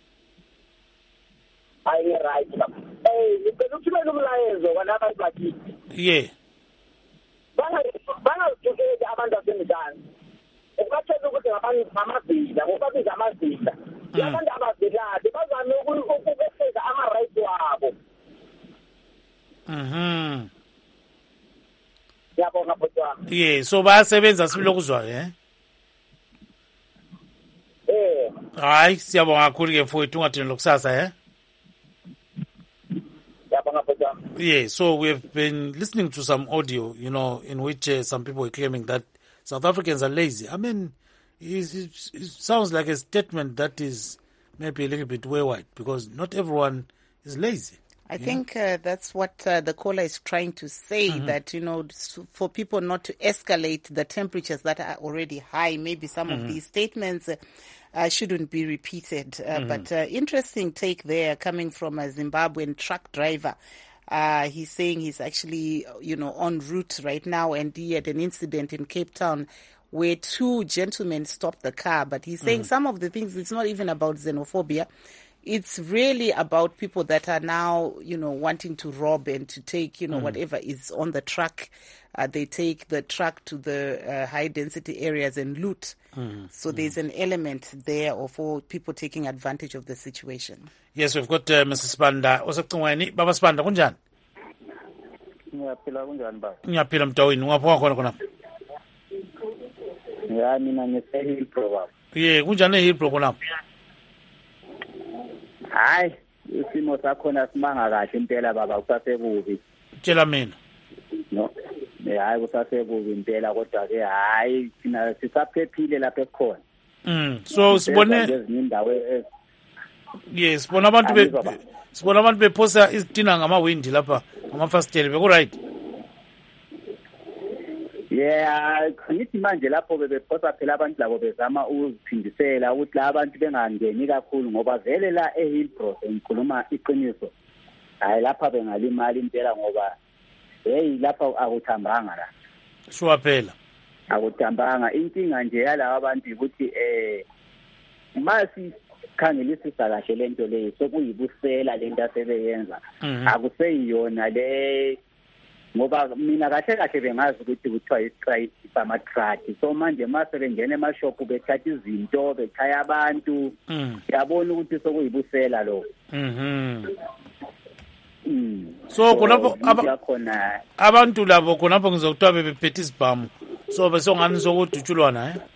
[SPEAKER 11] Hayi right. Eh, ngicela ukuthumela umlayezo kwalabantu bakithi.
[SPEAKER 1] Yeah.
[SPEAKER 11] Banga banga ukukhetha abantu asemidani. Ukathetha ukuthi abantu amabhida, ngokubiza amabhida. Abantu ababhidade bazame ukubeseza ama-rights wabo.
[SPEAKER 1] Mhm.
[SPEAKER 11] Yabona bhutana.
[SPEAKER 1] Yeah, so bayasebenza sibilo kuzwa eh?
[SPEAKER 11] Eh.
[SPEAKER 1] Hayi, siyabonga kakhulu ke mfowethu ungathini lokusasa eh? Yeah, so we have been listening to some audio, you know, in which uh, some people are claiming that South Africans are lazy. I mean, it, it, it sounds like a statement that is maybe a little bit wayward because not everyone is lazy.
[SPEAKER 2] I yeah. think uh, that's what uh, the caller is trying to say, mm-hmm. that, you know, for people not to escalate the temperatures that are already high, maybe some mm-hmm. of these statements uh, uh, shouldn't be repeated. Uh, mm-hmm. But uh, interesting take there coming from a Zimbabwean truck driver. Uh, he's saying he's actually, you know, en route right now, and he had an incident in Cape Town where two gentlemen stopped the car. But he's saying mm. some of the things, it's not even about xenophobia. It's really about people that are now, you know, wanting to rob and to take, you know, mm. whatever is on the truck. Uh, they take the truck to the uh, high-density areas and loot. Mm. So mm. there's an element there of all people taking advantage of the situation.
[SPEAKER 1] Yes, we've got uh, Missus Spanda. Osacingweni, Baba Spanda, kunjani?
[SPEAKER 12] Ngiyaphila kunjani baba?
[SPEAKER 1] Ngiyaphila mtawini, ungaphoka khona khona.
[SPEAKER 12] Ya mina ngise Hillbrow baba.
[SPEAKER 1] Yeah, kunjani eHillbrow khona?
[SPEAKER 12] Hayi, isimo sakhona simanga kahle impela baba, kusasekubi.
[SPEAKER 1] Tshela mina.
[SPEAKER 12] No. Hayi kusasekubi impela kodwa ke hayi thina sisaphephile lapha ekhona.
[SPEAKER 1] Mm. So sibone
[SPEAKER 12] ezinye indawo.
[SPEAKER 1] Yes, sibona abantu be sibona abantu bephosa izitina ngamawindi lapha ngamafastela beku right.
[SPEAKER 12] Yeah, ngithi manje lapho bebephosa phela abantu labo bezama ukuziphindisela ukuthi la abantu bengangeni kakhulu ngoba vele la eHillbrow ngikhuluma iqiniso. Hayi lapha bengalimali impela ngoba hey lapha akuthambanga la.
[SPEAKER 1] Shuwa phela.
[SPEAKER 12] Akuthambanga inkinga nje yalabo abantu ukuthi eh masi khangelisisa kahle lento leyo sokuyibusela lento asebeyenza akuseyiyona le ngoba mina kahle kahle bengazi ukuthi kuthiwa i-strike sama-truck so manje mase bengena emashophu bethatha izinto bechaya abantu yabona ukuthi sokuyibusela lo
[SPEAKER 1] mhm so khonapho
[SPEAKER 12] khona
[SPEAKER 1] abantu labo khonapho ngizokuthiwa bebephethe izibhamu so besongani sokudutshulwana eh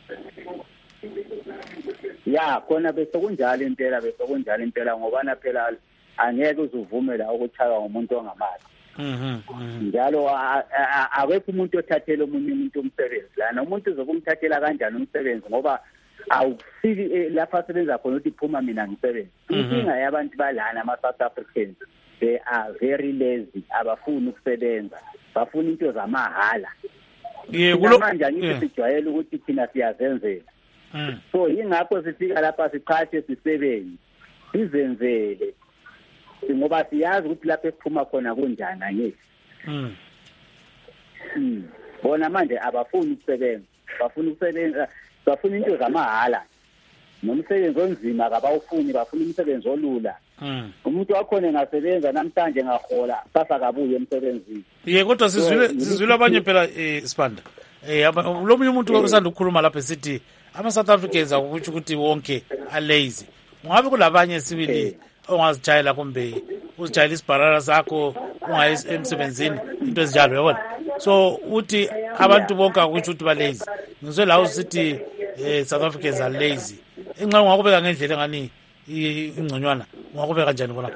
[SPEAKER 12] ya khona bese kunjalo impela bese kunjalo impela ngoba na phela angeke uzuvumela ukuchaywa ngumuntu ongamazi
[SPEAKER 1] mhm
[SPEAKER 12] njalo awekho umuntu othathela omunye umuntu umsebenzi lana umuntu uzokumthathela kanjani umsebenzi ngoba awufiki lapha asebenza khona ukuthi iphuma mina ngisebenza inkinga yabantu balana ama South Africans they are very lazy abafuni ukusebenza bafuna into zamahala
[SPEAKER 1] yekulo
[SPEAKER 12] manje angithi sijwayele ukuthi thina siyazenzela
[SPEAKER 1] Mm.
[SPEAKER 12] So ingakho sifika lapha siqhathe sisebenze sizenzele ngoba siyazi ukuthi lapha esiphuma khona kunjani angeke
[SPEAKER 1] mm
[SPEAKER 12] mm bona manje abafuni ukusebenza bafuna ukusebenza bafuna into zamahala nomsebenzi onzima akabawufuni bafuna umsebenzi olula
[SPEAKER 1] mm
[SPEAKER 12] umuntu wakhona engasebenza namhlanje ngahola sasa kabuye emsebenzini
[SPEAKER 1] ye kodwa sizwile sizwile abanye phela eh Spanda eh lo munye umuntu osanda ukukhuluma lapha sithi ama South Africans akukuthi ukuthi wonke are lazy ngabe kulabanye sibili ongazijayela kumbe uzijayela isibharara sakho ungayi emsebenzini into ezinjalo yabona. So uthi abantu bonke akutsho ukuthi ba lazy. Ngizwe la usithi eh South Africans are lazy. Enxa ungakubeka ngendlela engani ingconywana ungakubeka kanjani khona?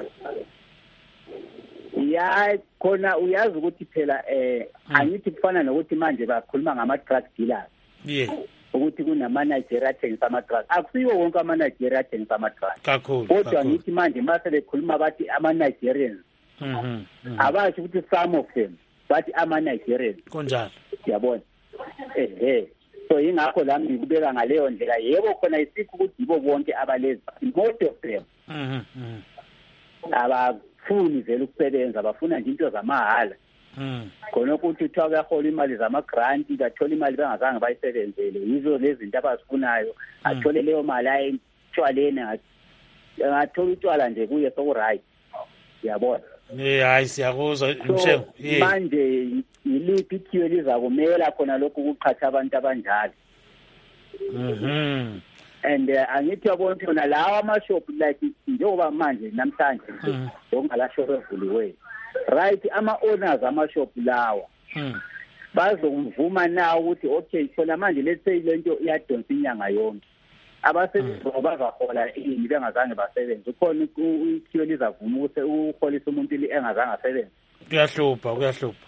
[SPEAKER 12] Ya khona uyazi ukuthi phela eh angithi kufana nokuthi manje bakhuluma ngama drug dealers.
[SPEAKER 1] Yeah.
[SPEAKER 12] Ukuthi kunama Nigeria athengisa ama drugs. Akusiyo wonke ama Nigeria athengisa ama drugs.
[SPEAKER 1] Kakhulu.
[SPEAKER 12] Kodwa ngithi manje mase bekhuluma bathi ama Nigerians.
[SPEAKER 1] Mhm.
[SPEAKER 12] Abathi ukuthi some of them bathi ama Nigerians.
[SPEAKER 1] Konjalo.
[SPEAKER 12] Yabona. Eh eh. So ingakho la ngikubeka ngaleyo ndlela yebo khona isikho ukuthi yibo bonke abalezi. Most of them.
[SPEAKER 1] Mhm. Mhm.
[SPEAKER 12] Aba funi vele ukusebenza bafuna nje into zamahala.
[SPEAKER 1] Mhm.
[SPEAKER 12] Khona ukuthi uthiwa kuyahola imali zama-grant bathola imali bengazange bayisebenzele yizo lezi zinto abazifunayo athole leyo mali ayitshwaleni angathola utshwala nje kuye soku-right yabona.
[SPEAKER 1] Eh hayi siyakuzwa mshengo.
[SPEAKER 12] Manje yiliphi ithiyo liza kumela khona lokhu kuqhatha abantu abanjalo.
[SPEAKER 1] Mhm.
[SPEAKER 12] And angithi yabona ukuthi yona lawa ama-shop like njengoba manje namhlanje ngala shop evuliweyo right ama-owners ama-shop lawa bazomvuma na ukuthi okay khona manje let's say lento iyadonsa inyanga yonke abasebenzi bazahola ini bengazange basebenze ukhona ithiyo lizavuma ukuthi uholisa umuntu engazange asebenze.
[SPEAKER 1] Kuyahlupha kuyahlupha.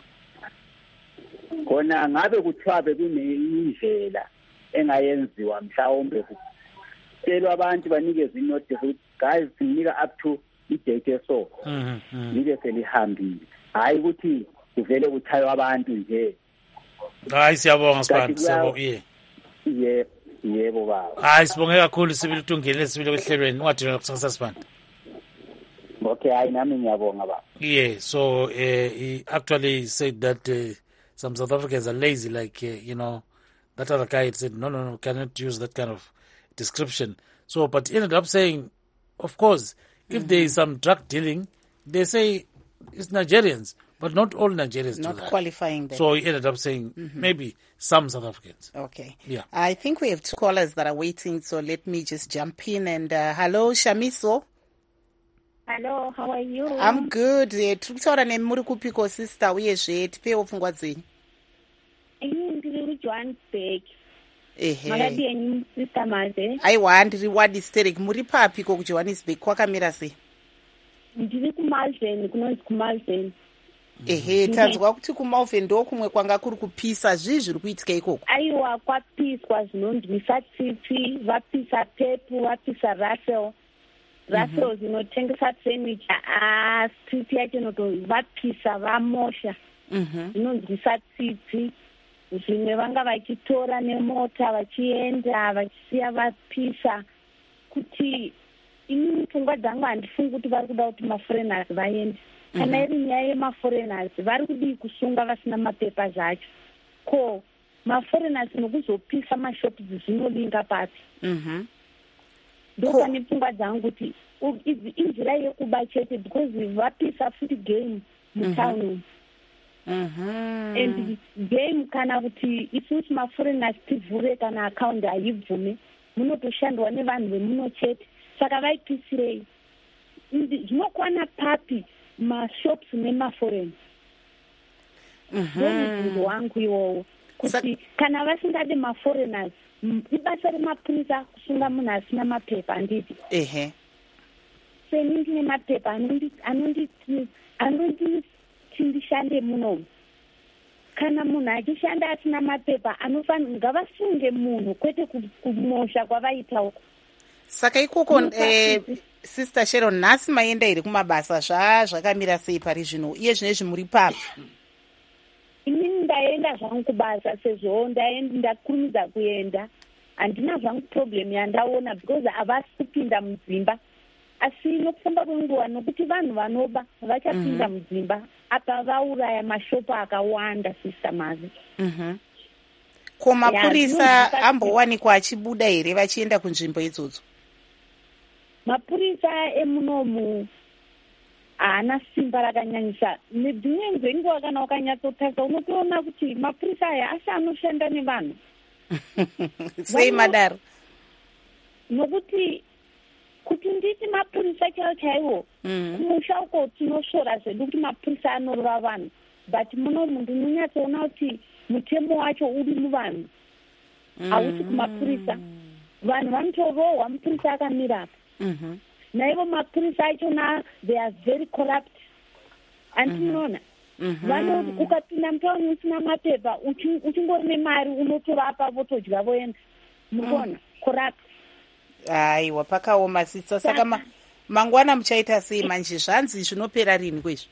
[SPEAKER 12] Khona ngabe kuthiwa bekunendlela engayenziwa mhlawumbe kutshelwa abantu banikeze inotice ukuthi guys sinika up to idate so libe selihambile hayi ukuthi kuvele kuthaywa abantu nje.
[SPEAKER 1] Hayi siyabonga sibani siyabonga ye
[SPEAKER 12] ye yebo baba.
[SPEAKER 1] Hayi sibonge kakhulu sibili utungile sibili kwehlelweni ungathi kusasa sibani.
[SPEAKER 12] Okay hayi nami ngiyabonga baba.
[SPEAKER 1] Yeah, so uh, he actually said that uh, some South Africans are lazy like uh, you know that other guy had said no no no cannot use that kind of description. So but he ended up saying of course if mm-hmm. there is some drug dealing they say it's Nigerians but not all Nigerians
[SPEAKER 2] not
[SPEAKER 1] do that.
[SPEAKER 2] Qualifying them.
[SPEAKER 1] So he ended up saying mm-hmm. maybe some South Africans.
[SPEAKER 2] Okay.
[SPEAKER 1] Yeah.
[SPEAKER 2] I think we have two callers that are waiting, so let me just jump in and uh, hello Shamiso.
[SPEAKER 13] Hello, how are you?
[SPEAKER 2] I'm good. Tiri kutaura nemuri kupiko sister uyezve tipewo pfungwa dzenyu.
[SPEAKER 13] Ini ndiri kuJohannesburg.
[SPEAKER 2] Ehe.
[SPEAKER 13] Makadini sister Maze.
[SPEAKER 2] Aiwa ndiri Wadisterek. Muri papiko kuJohannesburg kwakamira sei?
[SPEAKER 13] Ndiri kuMalvern, kunonzi kuMalvern.
[SPEAKER 2] Ehe, tanzwa kuti kuMalvern ndo kumwe kwanga kuri kupisa zvii zviri kuitika ikoko?
[SPEAKER 13] Aiwa kwapiswa zvinondwisa tsitsi, vapisa pepu, vapisa Russell. Russell zinotengesa furniture ah street yacho noto vapisa vamosha zvinonzwisa tsitsi zvimwe vanga vachitora nemota vachienda vachisiya vapisa kuti ini pfungwa dzangu handifungi kuti vari kuda kuti maforeigners vaende kana iri nyaya yemaforeigners vari kudii kusunga vasina mapepa zvacho ko maforeigners nokuzopisa mashops zvinolinga pasi ndopane pfungwa dzangu kuti inzira yekuba chete because vapisa futi game mutown and game kana kuti isusu maforeigners tivhure kana account haibvume munotoshandwa nevanhu vemuno chete saka vaipisirei zvinokwana papi mashops nemaforeign ndonibvunzo wangu iwowo kuti kana vasingade maforeigners ibasa remapurisa kusunga munhu asina mapepa handiti
[SPEAKER 2] ehe
[SPEAKER 13] seni ndine mapepa anonditi ndishande munomu kana munhu achishanda asina mapepa anofanira ngavasunge munhu kwete kumosha kwavaita uko
[SPEAKER 2] saka ikoko eh, sister Sharon nhasi maenda iri kumabasa zvazvakamira sei pari zvino iye zvinezvi muri papi?
[SPEAKER 13] inini ndaenda zvangu kubasa sezvo ndakurumidza kuenda handina zvangu problem yandaona because havasi kupinda mudzimba asi nokufamba kwenguva nokuti vanhu vanoba vachapinda mudzimba apa vauraya mashopu akawanda sister Mazi.
[SPEAKER 2] Ko mapurisa ambowanikwa achibuda here vachienda kunzvimbo idzodzo?
[SPEAKER 13] Mapurisa emunomu haana simba rakanyanyisa. Nedzimwe nzenguva kana ukanyatsotarisa unotoona kuti mapurisa aya asi anoshanda nevanhu.
[SPEAKER 2] Sei madaro?
[SPEAKER 13] Nokuti kuti nditi mapurisa chaiwo chaiwo kumusha uko tinosvora zvedu kuti mapurisa anorova vanhu, but munomu ndinonyatsoona kuti mutemo wacho uri muvanhu, hausi kumapurisa. Vanhu vanotorohwa mupurisa akamira apa. Naivo mapurisa achona they are very corrupt. Andinoona vanoti ukapinda mutauni usina mapepa uchingori nemari unotorapa votodya voenda. Mukuona corrupt.
[SPEAKER 2] Aiwa, pakaoma sitsa. Saka ma, mangwana muchaita sei manje? Zvanzi zvinopera rini kwezvo?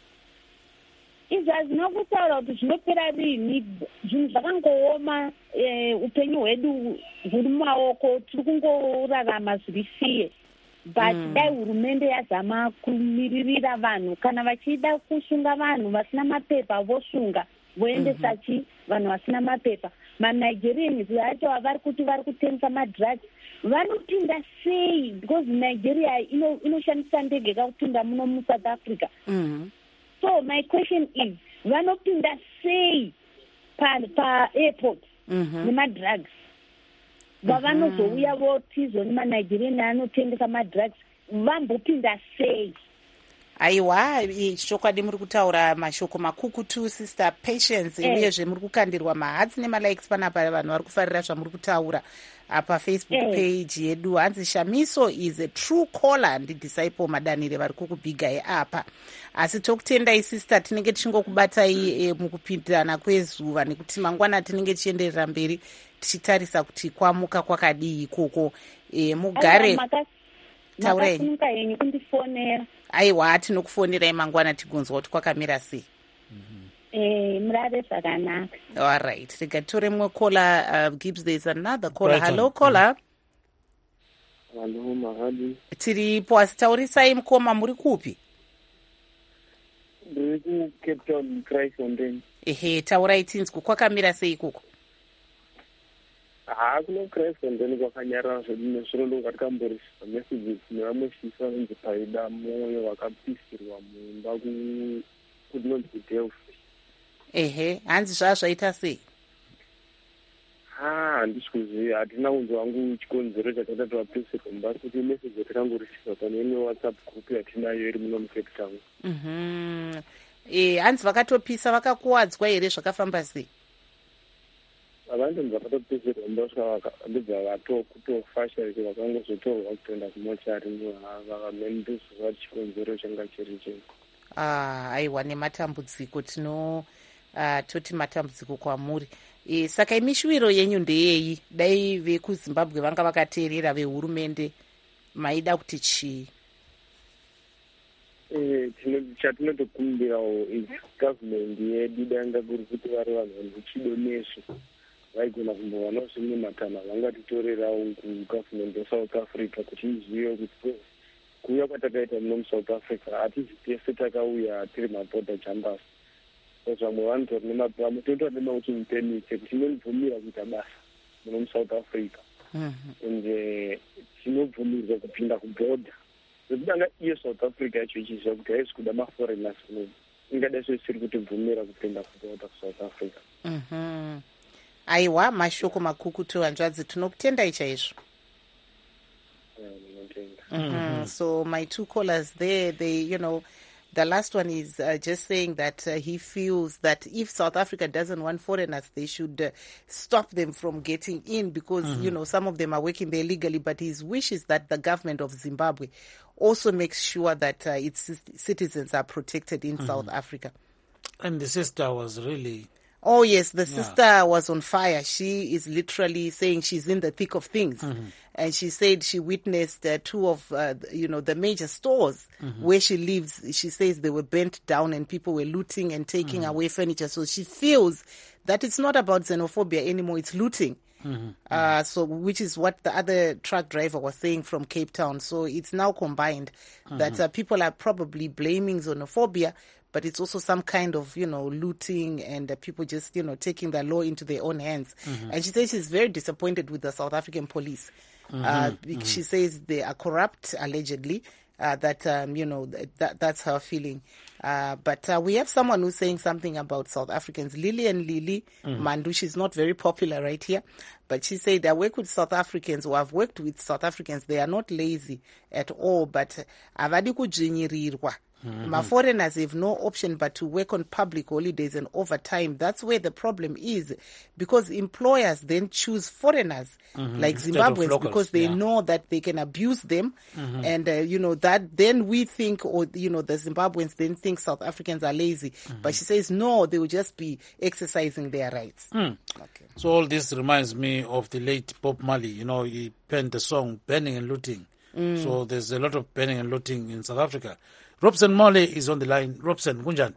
[SPEAKER 13] Izvi hazvina kutaura kuti zvinopera rini. Zvinhu zvakangooma. Upenyu hwedu huri mumaoko, tiri kungorarama zviri siye. But dai hurumende yazama kumiririra vanhu, kana vachida kusunga vanhu vasina mapepa vosunga voendesa chi vanhu vasina mapepa. MaNigerians vacho vari kuti vari kutengesa madrugs vanopinda sei? Because Nigeria inoshandisa ndege kakupinda muno muSouth Africa. So my question is, vanopinda sei pa pa airport nemadrugs? Vavanozouya votizo nemanigerian anotengesa madrugs vambopinda sei?
[SPEAKER 2] Aiwa, chokwadi muri kutaura mashoko makukutu sister Patience, uyezve muri kukandirwa mahatsi nemalikes panapa vanhu vari kufarira zvamuri kutaura apa Facebook page yedu. Hanzi Shamiso is a true caller ndidisciple madanire vari kukubigai apa. Asi tokutendai sister, tinenge tichingokubatai mukupindana kwezuva nekuti mangwana tinenge tichienderera mberi tichitarisa kuti kwamuka kwakadii ikoko. E, mugare taurei. Aiwa, tinokufonerai mangwana tigonzwa kuti kwakamira sei.
[SPEAKER 13] Eh, murare zvakanaka.
[SPEAKER 2] All right. Rega tore mwe caller, uh, Gibbs, there's another caller. Hello caller.
[SPEAKER 3] Hello mahali.
[SPEAKER 2] Tiripo, asitaurisai mukoma muri kupi?
[SPEAKER 3] Ndiri ku Cape Town, Kraaifontein.
[SPEAKER 2] Ehe, taurai tinzwi kwakamira sei ikoko?
[SPEAKER 3] Ah, kuno Kraaifontein kwakanyarara zvedu nezviro ndokati kamborisa messages nevamwe shisa vanzi paida moyo wakapisirwa mumba kunonzi Delphi.
[SPEAKER 2] Ehe, hanzi zvazvaita sei?
[SPEAKER 3] Ah, handisi kuziva, hatina kunzwa wangu chikonzero chakaita vapisirwa mumba, kuti message yatakangorishisa pane imwe WhatsApp group yatinayo iri muno muCape Town.
[SPEAKER 2] Mhm. Eh, hanzi vakatopisa vakakuwadzwa here zvakafamba sei?
[SPEAKER 3] Abantu vakatopisirwa mumba ndibva vatokutofasha vakangozotorwa kutoenda kumochari ndivakamenduzwa chikonzero changa chiri cheko.
[SPEAKER 2] Ah, aiwa, nematambudziko tino uh, toti matambudziko kwamuri. E, saka imishwiro yenyu ndeyeyi? Dai vekuZimbabwe vanga vakateerera vehurumende maida kuti chii?
[SPEAKER 3] Eh, chatinotokumbirawo is government yedu danga kuri kuti vari vanhu vachido nezvo vaigona kumbovanawo zvimwe matana vangatitorerawo kugovernment yeSouth Africa kuti izive kuti kuuya kwatakaita muno muSouth Africa hatizi tese takauya tiri maborder jumpers. Vamwe vanotori nemavamwe totora nemauching permit kuti tinobvumira kuita basa muno muSouth Africa ende tinobvumirwa kupinda kubhodha. Zvekudanga iyo South Africa yacho ichiziva kuti haisi kuda maforeigners muno, ingadai isiri kutibvumira kupinda kubhodha kuSouth Africa.
[SPEAKER 2] Aiwa, mashoko makukutu hanzvadzi, tinokutendai chaizvo. Mm-hmm. So my two callers there, they, you know, the last one is uh, just saying that uh, he feels that if South Africa doesn't want foreigners, they should uh, stop them from getting in because, mm-hmm. you know, some of them are working there illegally. But his wish is that the government of Zimbabwe also makes sure that uh, its citizens are protected in mm-hmm. South Africa.
[SPEAKER 1] And the sister was really...
[SPEAKER 2] Oh, yes, the sister yeah. was on fire. She is literally saying she's in the thick of things. Mm-hmm. And she said she witnessed uh, two of, uh, you know, the major stores mm-hmm. where she lives. She says they were burnt down and people were looting and taking mm-hmm. away furniture. So she feels that it's not about xenophobia anymore, it's looting. Mm-hmm. Uh, so which is what the other truck driver was saying from Cape Town. So it's now combined mm-hmm. that uh, people are probably blaming xenophobia, but it's also some kind of, you know, looting and uh, people just, you know, taking the law into their own hands. Mm-hmm. And she says she's very disappointed with the South African police. Mm-hmm. Uh, mm-hmm. She says they are corrupt, allegedly, uh, that, um, you know, th- that that's her feeling. Uh, but uh, we have someone who's saying something about South Africans. Lillian Lily mm. Mandu, she's not very popular right here, but she said, I work with South Africans, or I've worked with South Africans. They are not lazy at all, but avadi kujinyirirwa. Mm-hmm. My foreigners have no option but to work on public holidays and overtime. That's where the problem is, because employers then choose foreigners mm-hmm. like Zimbabweans locals, because they yeah. know that they can abuse them. Mm-hmm. And, uh, you know, that then we think, or, you know, the Zimbabweans then think South Africans are lazy. Mm-hmm. But she says, no, they will just be exercising their rights.
[SPEAKER 1] Mm. Okay. So all this reminds me of the late Bob Marley. You know, he penned the song Burning and Looting. Mm. So there's a lot of burning and looting in South Africa. Robson Mole is on the line. Robson, kunjani?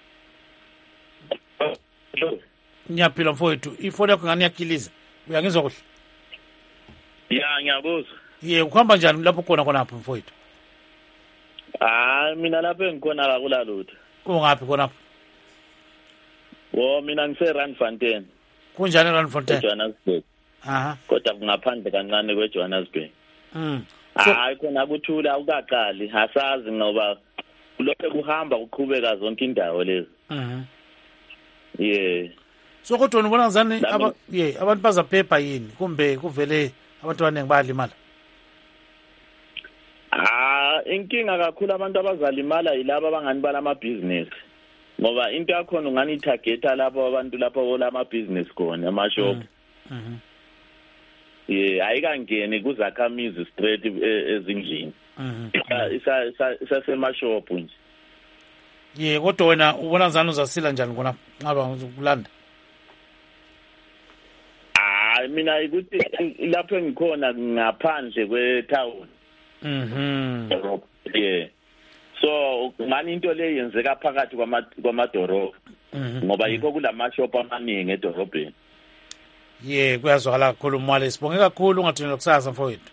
[SPEAKER 1] Ngiyaphila mfowethu. Ifoni yakho ngani yakiliza. Uyangizwa kuhle?
[SPEAKER 14] Ya, ngiyabuzwa.
[SPEAKER 1] Ye, ukuhamba njani lapho khona khona apho mfowethu?
[SPEAKER 14] Ah, mina lapho engikhona la kula lutho.
[SPEAKER 1] Ungaphi khona apho?
[SPEAKER 14] Wo, mina ngise Randfontein.
[SPEAKER 1] Kunjani Randfontein?
[SPEAKER 14] Johannesburg.
[SPEAKER 1] Aha.
[SPEAKER 14] Kodwa ngaphandle kancane kwe Johannesburg.
[SPEAKER 1] Mm.
[SPEAKER 14] Hayi khona kuthula awukaqali, asazi ngoba lokho kuhamba kuqhubeka zonke indawo lezi.
[SPEAKER 1] Mhm.
[SPEAKER 14] Yeah.
[SPEAKER 1] So kodwa ubona ngani aba yeah abantu bazaphepha yini kumbe kuvele abantu abaningi bayalimala?
[SPEAKER 14] Ah, inkinga kakhulu abantu abazalimala yilabo abangani balama business. Ngoba into yakhona ungani targeta lapho abantu lapho olama business khona ama shop.
[SPEAKER 1] Mhm.
[SPEAKER 14] Yeah, ayikangeni kuzakhamizi straight ezindlini.
[SPEAKER 1] Mhm.
[SPEAKER 14] Isa isa isa semashop nje.
[SPEAKER 1] Yeah, kodwa wena ubona ngani uzasila njani khona ngaba ukulanda?
[SPEAKER 14] Ah, mina ukuthi lapho engikhona ngaphandle kwe town.
[SPEAKER 1] Mhm.
[SPEAKER 14] Yeah. So ngani into le yenzeka phakathi kwama kwamadorobha. Ngoba yikho kulama shop amaningi edorobheni.
[SPEAKER 1] Yeah, kuyazwakala kakhulu Mwale. Sibonge kakhulu ungathini lokusasa mfowethu.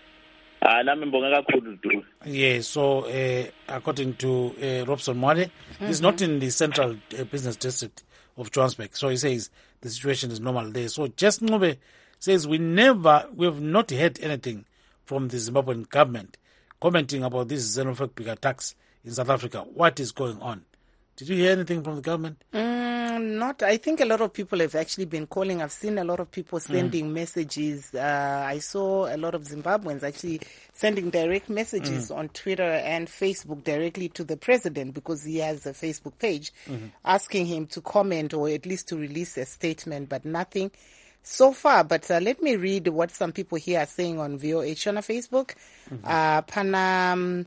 [SPEAKER 14] Ah, nami ngibonge kakhulu tu.
[SPEAKER 1] Yeah, so uh, according to uh, Robson Mwale, mm-hmm. he's not in the central uh, business district of Johannesburg. So he says the situation is normal there. So Just Ncube says we never, we have not heard anything from the Zimbabwean government commenting about this xenophobic attacks in South Africa. What is going on? Did you hear anything from the government?
[SPEAKER 2] Mm, not. I think a lot of people have actually been calling. I've seen a lot of people sending mm. messages. Uh, I saw a lot of Zimbabweans actually sending direct messages mm. on Twitter and Facebook directly to the president, because he has a Facebook page, mm-hmm. asking him to comment or at least to release a statement, but nothing so far. But uh, let me read what some people here are saying on V O H on Facebook. Mm-hmm. Uh, Panam...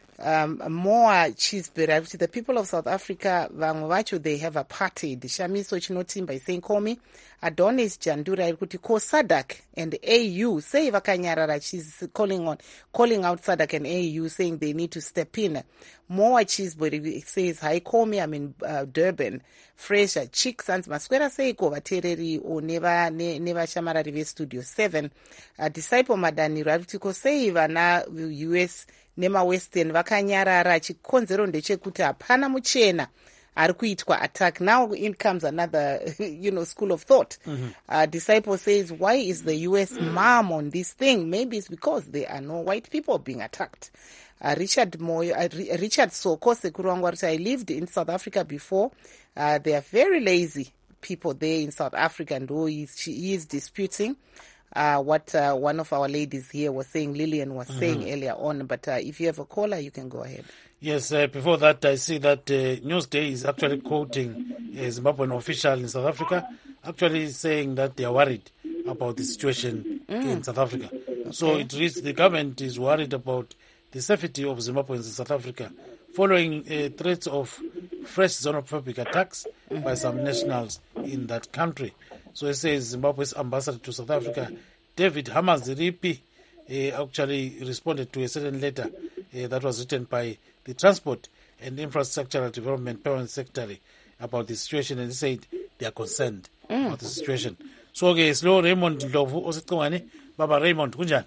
[SPEAKER 2] Um, more cheeseburger. The people of South Africa, they have apartheid. Shamiso Chinotimba is saying, call me. Adonis Jandura, ko Sadak and A U, say Vakanyarara, she's calling on, calling out Sadak and A U, saying they need to step in. More cheeseburger says, hi, call me, I'm in uh, Durban. Fresher, Chick Sans Masquera say, go Vatereri, or never, never Shamara Rive Studio seven. Uh, Disciple Madani Ravtiko say, Vana, U S, Nema Western vakanyarara chikonzero ndechekuti hapana muchena ari kuitwa attack. Now in comes another you know school of thought. Mm-hmm. uh, Disciple says, why is the U S mum on this thing? Maybe it's because there are no white people being attacked. uh, Richard Moyo, uh, Richard Soko Sekurangwa, I lived in South Africa before. Uh, they are very lazy people there in South Africa, and oh, he is, she is disputing Uh, what uh, one of our ladies here was saying, Lillian was mm-hmm. saying earlier on. But uh, if you have a caller, you can go ahead.
[SPEAKER 1] Yes, uh, before that, I see that uh, Newsday is actually quoting a Zimbabwean official in South Africa, actually saying that they are worried about the situation mm. in South Africa. Okay. So it reads, the government is worried about the safety of Zimbabweans in South Africa, following uh, threats of fresh xenophobic attacks mm-hmm. by some nationals in that country. So it says Zimbabwe's ambassador to South Africa, David Hamaziripi, uh, actually responded to a certain letter uh, that was written by the Transport and Infrastructural Development Permanent Secretary about the situation, and he said they are concerned mm. about the situation. So, okay, slow Raymond Ndlovu, osicingwane, Baba Raymond, kunjani?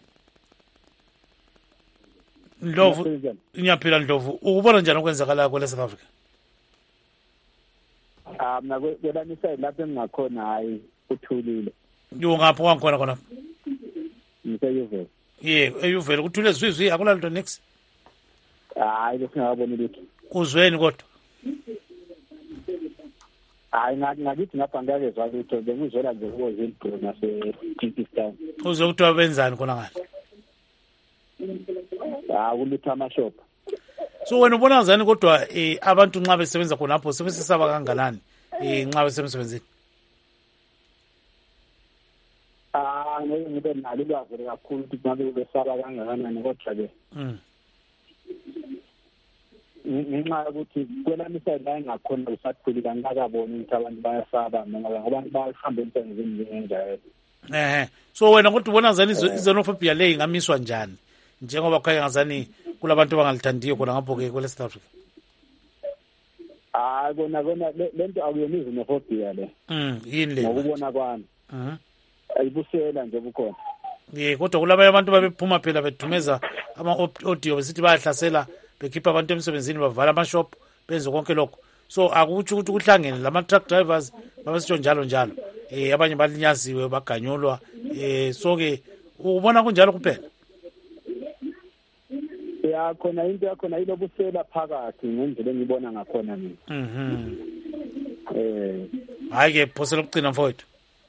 [SPEAKER 1] Ndlovu, ngiyaphila Ndlovu, ukubona njani okwenzakala kwele South Africa?
[SPEAKER 15] Ah, mina kwelani side lapho engakhona hayi kuthulile.
[SPEAKER 1] Yo ngapho wangikhona khona.
[SPEAKER 15] Ngise Yuvele.
[SPEAKER 1] Yeah, eYuvele kuthule zwizwi akulalento next.
[SPEAKER 15] hayi besingakaboni lutho.
[SPEAKER 1] Uzweni kodwa?
[SPEAKER 15] Hayi ngakithi ngapha ngakezwa lutho bengizwela nje ukuze igqono nase-Kingstown.
[SPEAKER 1] Uzwe kuthiwa benzani khona ngale?
[SPEAKER 15] Ah, kulutha amashop.
[SPEAKER 1] So wena ubona njani kodwa eh abantu nxa besebenza khonapho sebesisaba kanganani eh nxa besemsebenzini?
[SPEAKER 15] Ah, ngeke ngibe nalo ulwazi kakhulu ukuthi ngabe besaba kangakanani kodwa ke.
[SPEAKER 1] Mm.
[SPEAKER 15] Ngenxa yokuthi kwelami side la engakhona usathuli kankakaboni ukuthi abantu bayasaba noma abantu bayahamba emsebenzini njengenjalo.
[SPEAKER 1] Eh so wena kodwa ubona njani izonofobia le ingamiswa njani njengoba khaya ngazani kulabantu abangalithandiyo khona ngapho ke kwele South Africa?
[SPEAKER 15] Ah kona kona lento akuyona izonofobia le.
[SPEAKER 1] Mm yini le?
[SPEAKER 15] Ngokubona kwami.
[SPEAKER 1] Mhm.
[SPEAKER 15] Ayibusela nje bukhona.
[SPEAKER 1] Yeah, kodwa kulabanye abantu babephuma phela bethumeza ama audio besithi bayahlasela bekhipha abantu emsebenzini bavala amashop benze konke lokho. So akutsho ukuthi kuhlangene lama truck drivers babesitsho njalo njalo. Eh abanye balinyaziwe baganyolwa. Eh so ke ubona kunjalo kuphela.
[SPEAKER 15] Ya khona into yakhona ilobusela phakathi ngendlela engibona ngakhona mina.
[SPEAKER 1] Mhm.
[SPEAKER 15] Eh
[SPEAKER 1] hayi ke phosela ukugcina mfowethu.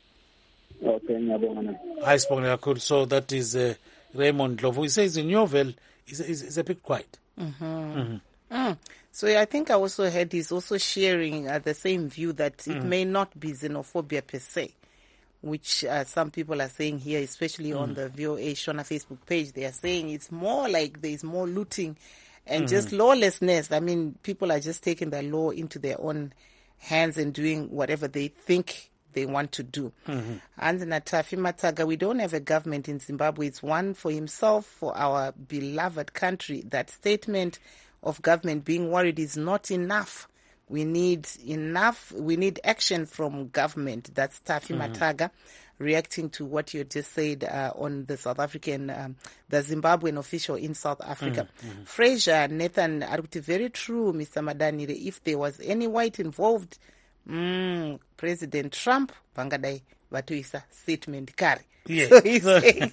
[SPEAKER 15] Okay, ngiyabonga.
[SPEAKER 1] Hayi sibonge kakhulu. So that is uh, Raymond Lovu. He says in your veil is is a bit quiet.
[SPEAKER 2] Mm-hmm.
[SPEAKER 1] Mm-hmm.
[SPEAKER 2] Mm. So I think I also heard he's also sharing uh, the same view that it mm. may not be xenophobia per se, which uh, some people are saying here, especially mm. on the V O A Shona Facebook page. They are saying it's more like there's more looting and mm. just lawlessness. I mean, people are just taking the law into their own hands and doing whatever they think they want to do.
[SPEAKER 1] Mm-hmm.
[SPEAKER 2] And Natafi Mataga, we don't have a government in Zimbabwe. It's one for himself, for our beloved country. That statement of government being worried is not enough. We need enough, we need action from government. That's Tafi mm-hmm. Mataga reacting to what you just said uh, on the South African, um, the Zimbabwean official in South Africa.
[SPEAKER 1] Mm-hmm.
[SPEAKER 2] Fraser, Nathan, Aruti, very true, Mister Madanire. If there was any white involved, Mm, President Trump bangadai vatuisa statement kari.
[SPEAKER 1] Yeah.
[SPEAKER 2] So he's saying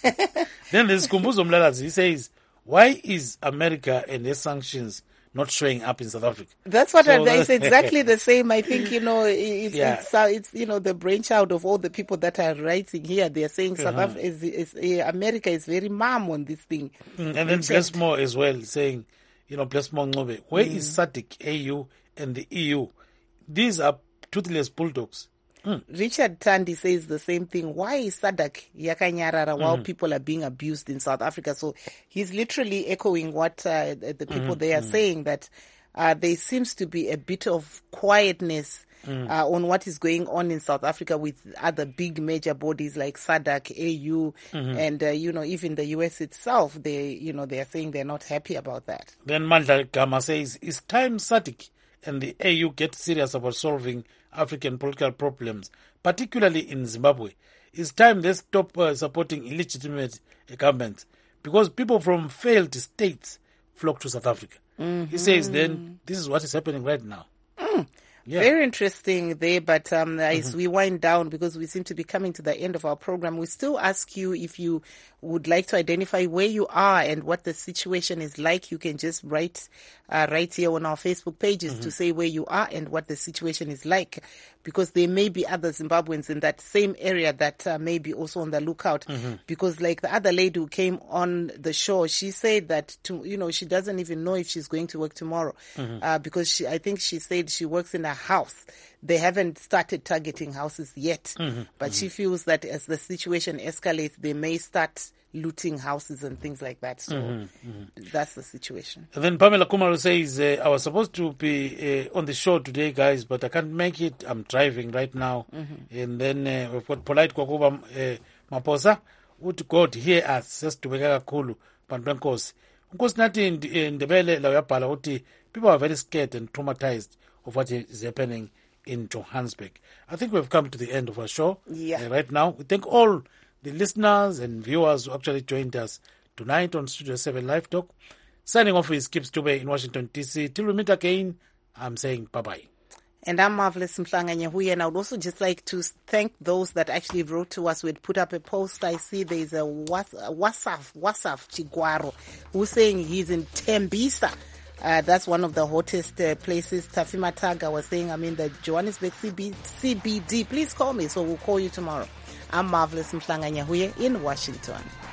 [SPEAKER 1] then there's Kumbuzo Mlalazi. He says, why is America and their sanctions not showing up in South Africa?
[SPEAKER 2] That's what so I, it's exactly the same. I think, you know, it's,
[SPEAKER 1] yeah.
[SPEAKER 2] it's, uh, it's, you know, the brainchild of all the people that are writing here. They are saying South uh-huh. Africa is, is, is, America is very mum on this thing.
[SPEAKER 1] Mm, and then Blessmore as well saying, you know, Blessmore Ngobe, where mm. is SADC, A U and the E U? These are toothless bulldogs. Mm.
[SPEAKER 2] Richard Tandy says the same thing. Why is SADC yakanyarara while mm-hmm. people are being abused in South Africa? So he's literally echoing what uh, the people mm-hmm. they are mm-hmm. saying, that uh, there seems to be a bit of quietness mm. uh, on what is going on in South Africa with other big major bodies like SADC, A U, mm-hmm. and, uh, you know, even the U S itself. They, you know, they are saying they're not happy about that.
[SPEAKER 1] Then Mandla Gama says, it's time SADC and the A U get serious about solving African political problems, particularly in Zimbabwe. It's time they stop uh, supporting illegitimate uh, governments, because people from failed states flock to South Africa.
[SPEAKER 2] Mm-hmm.
[SPEAKER 1] He says then this is what is happening right now.
[SPEAKER 2] Mm. Yeah. Very interesting there, but um, mm-hmm. as we wind down, because we seem to be coming to the end of our program, we still ask you if you would like to identify where you are and what the situation is like. You can just write uh, right here on our Facebook pages mm-hmm. to say where you are and what the situation is like, because there may be other Zimbabweans in that same area that uh, may be also on the lookout.
[SPEAKER 1] Mm-hmm.
[SPEAKER 2] Because like the other lady who came on the show, she said that, to, you know, she doesn't even know if she's going to work tomorrow
[SPEAKER 1] mm-hmm.
[SPEAKER 2] uh, because she, I think she said she works in a house. They haven't started targeting houses yet,
[SPEAKER 1] mm-hmm.
[SPEAKER 2] but
[SPEAKER 1] mm-hmm.
[SPEAKER 2] she feels that as the situation escalates, they may start looting houses and things like that. So
[SPEAKER 1] mm-hmm. Mm-hmm.
[SPEAKER 2] that's the situation.
[SPEAKER 1] And then Pamela Kumaro says, uh, I was supposed to be uh, on the show today, guys, but I can't make it. I'm driving right now.
[SPEAKER 2] Mm-hmm.
[SPEAKER 1] And then uh, we've got Polite Kwakuba uh, Maposa. Would God hear us? Just to Begaka Kulu, Pantankosi. Because nothing in the Bele Lawyapala, people are very scared and traumatized of what is happening in Johannesburg. I think we've come to the end of our show
[SPEAKER 2] yeah.
[SPEAKER 1] uh, right now. We thank all the listeners and viewers who actually joined us tonight on Studio seven Live Talk. Signing off is Kip Stube in Washington, D C. Till we meet again, I'm saying bye-bye.
[SPEAKER 2] And I'm Marvelous Mhlanga-Nyahuye, and I would also just like to thank those that actually wrote to us. We'd put up a post. I see there's a Wasaf, Wasaf Chiguaro, who's saying he's in Tembisa. Uh, that's one of the hottest uh, places. Tafima Taga was saying, I'm in the Johannesburg C B, C B D. Please call me, so we'll call you tomorrow. I'm Marvelous Mhlanga-Nyahuye in Washington.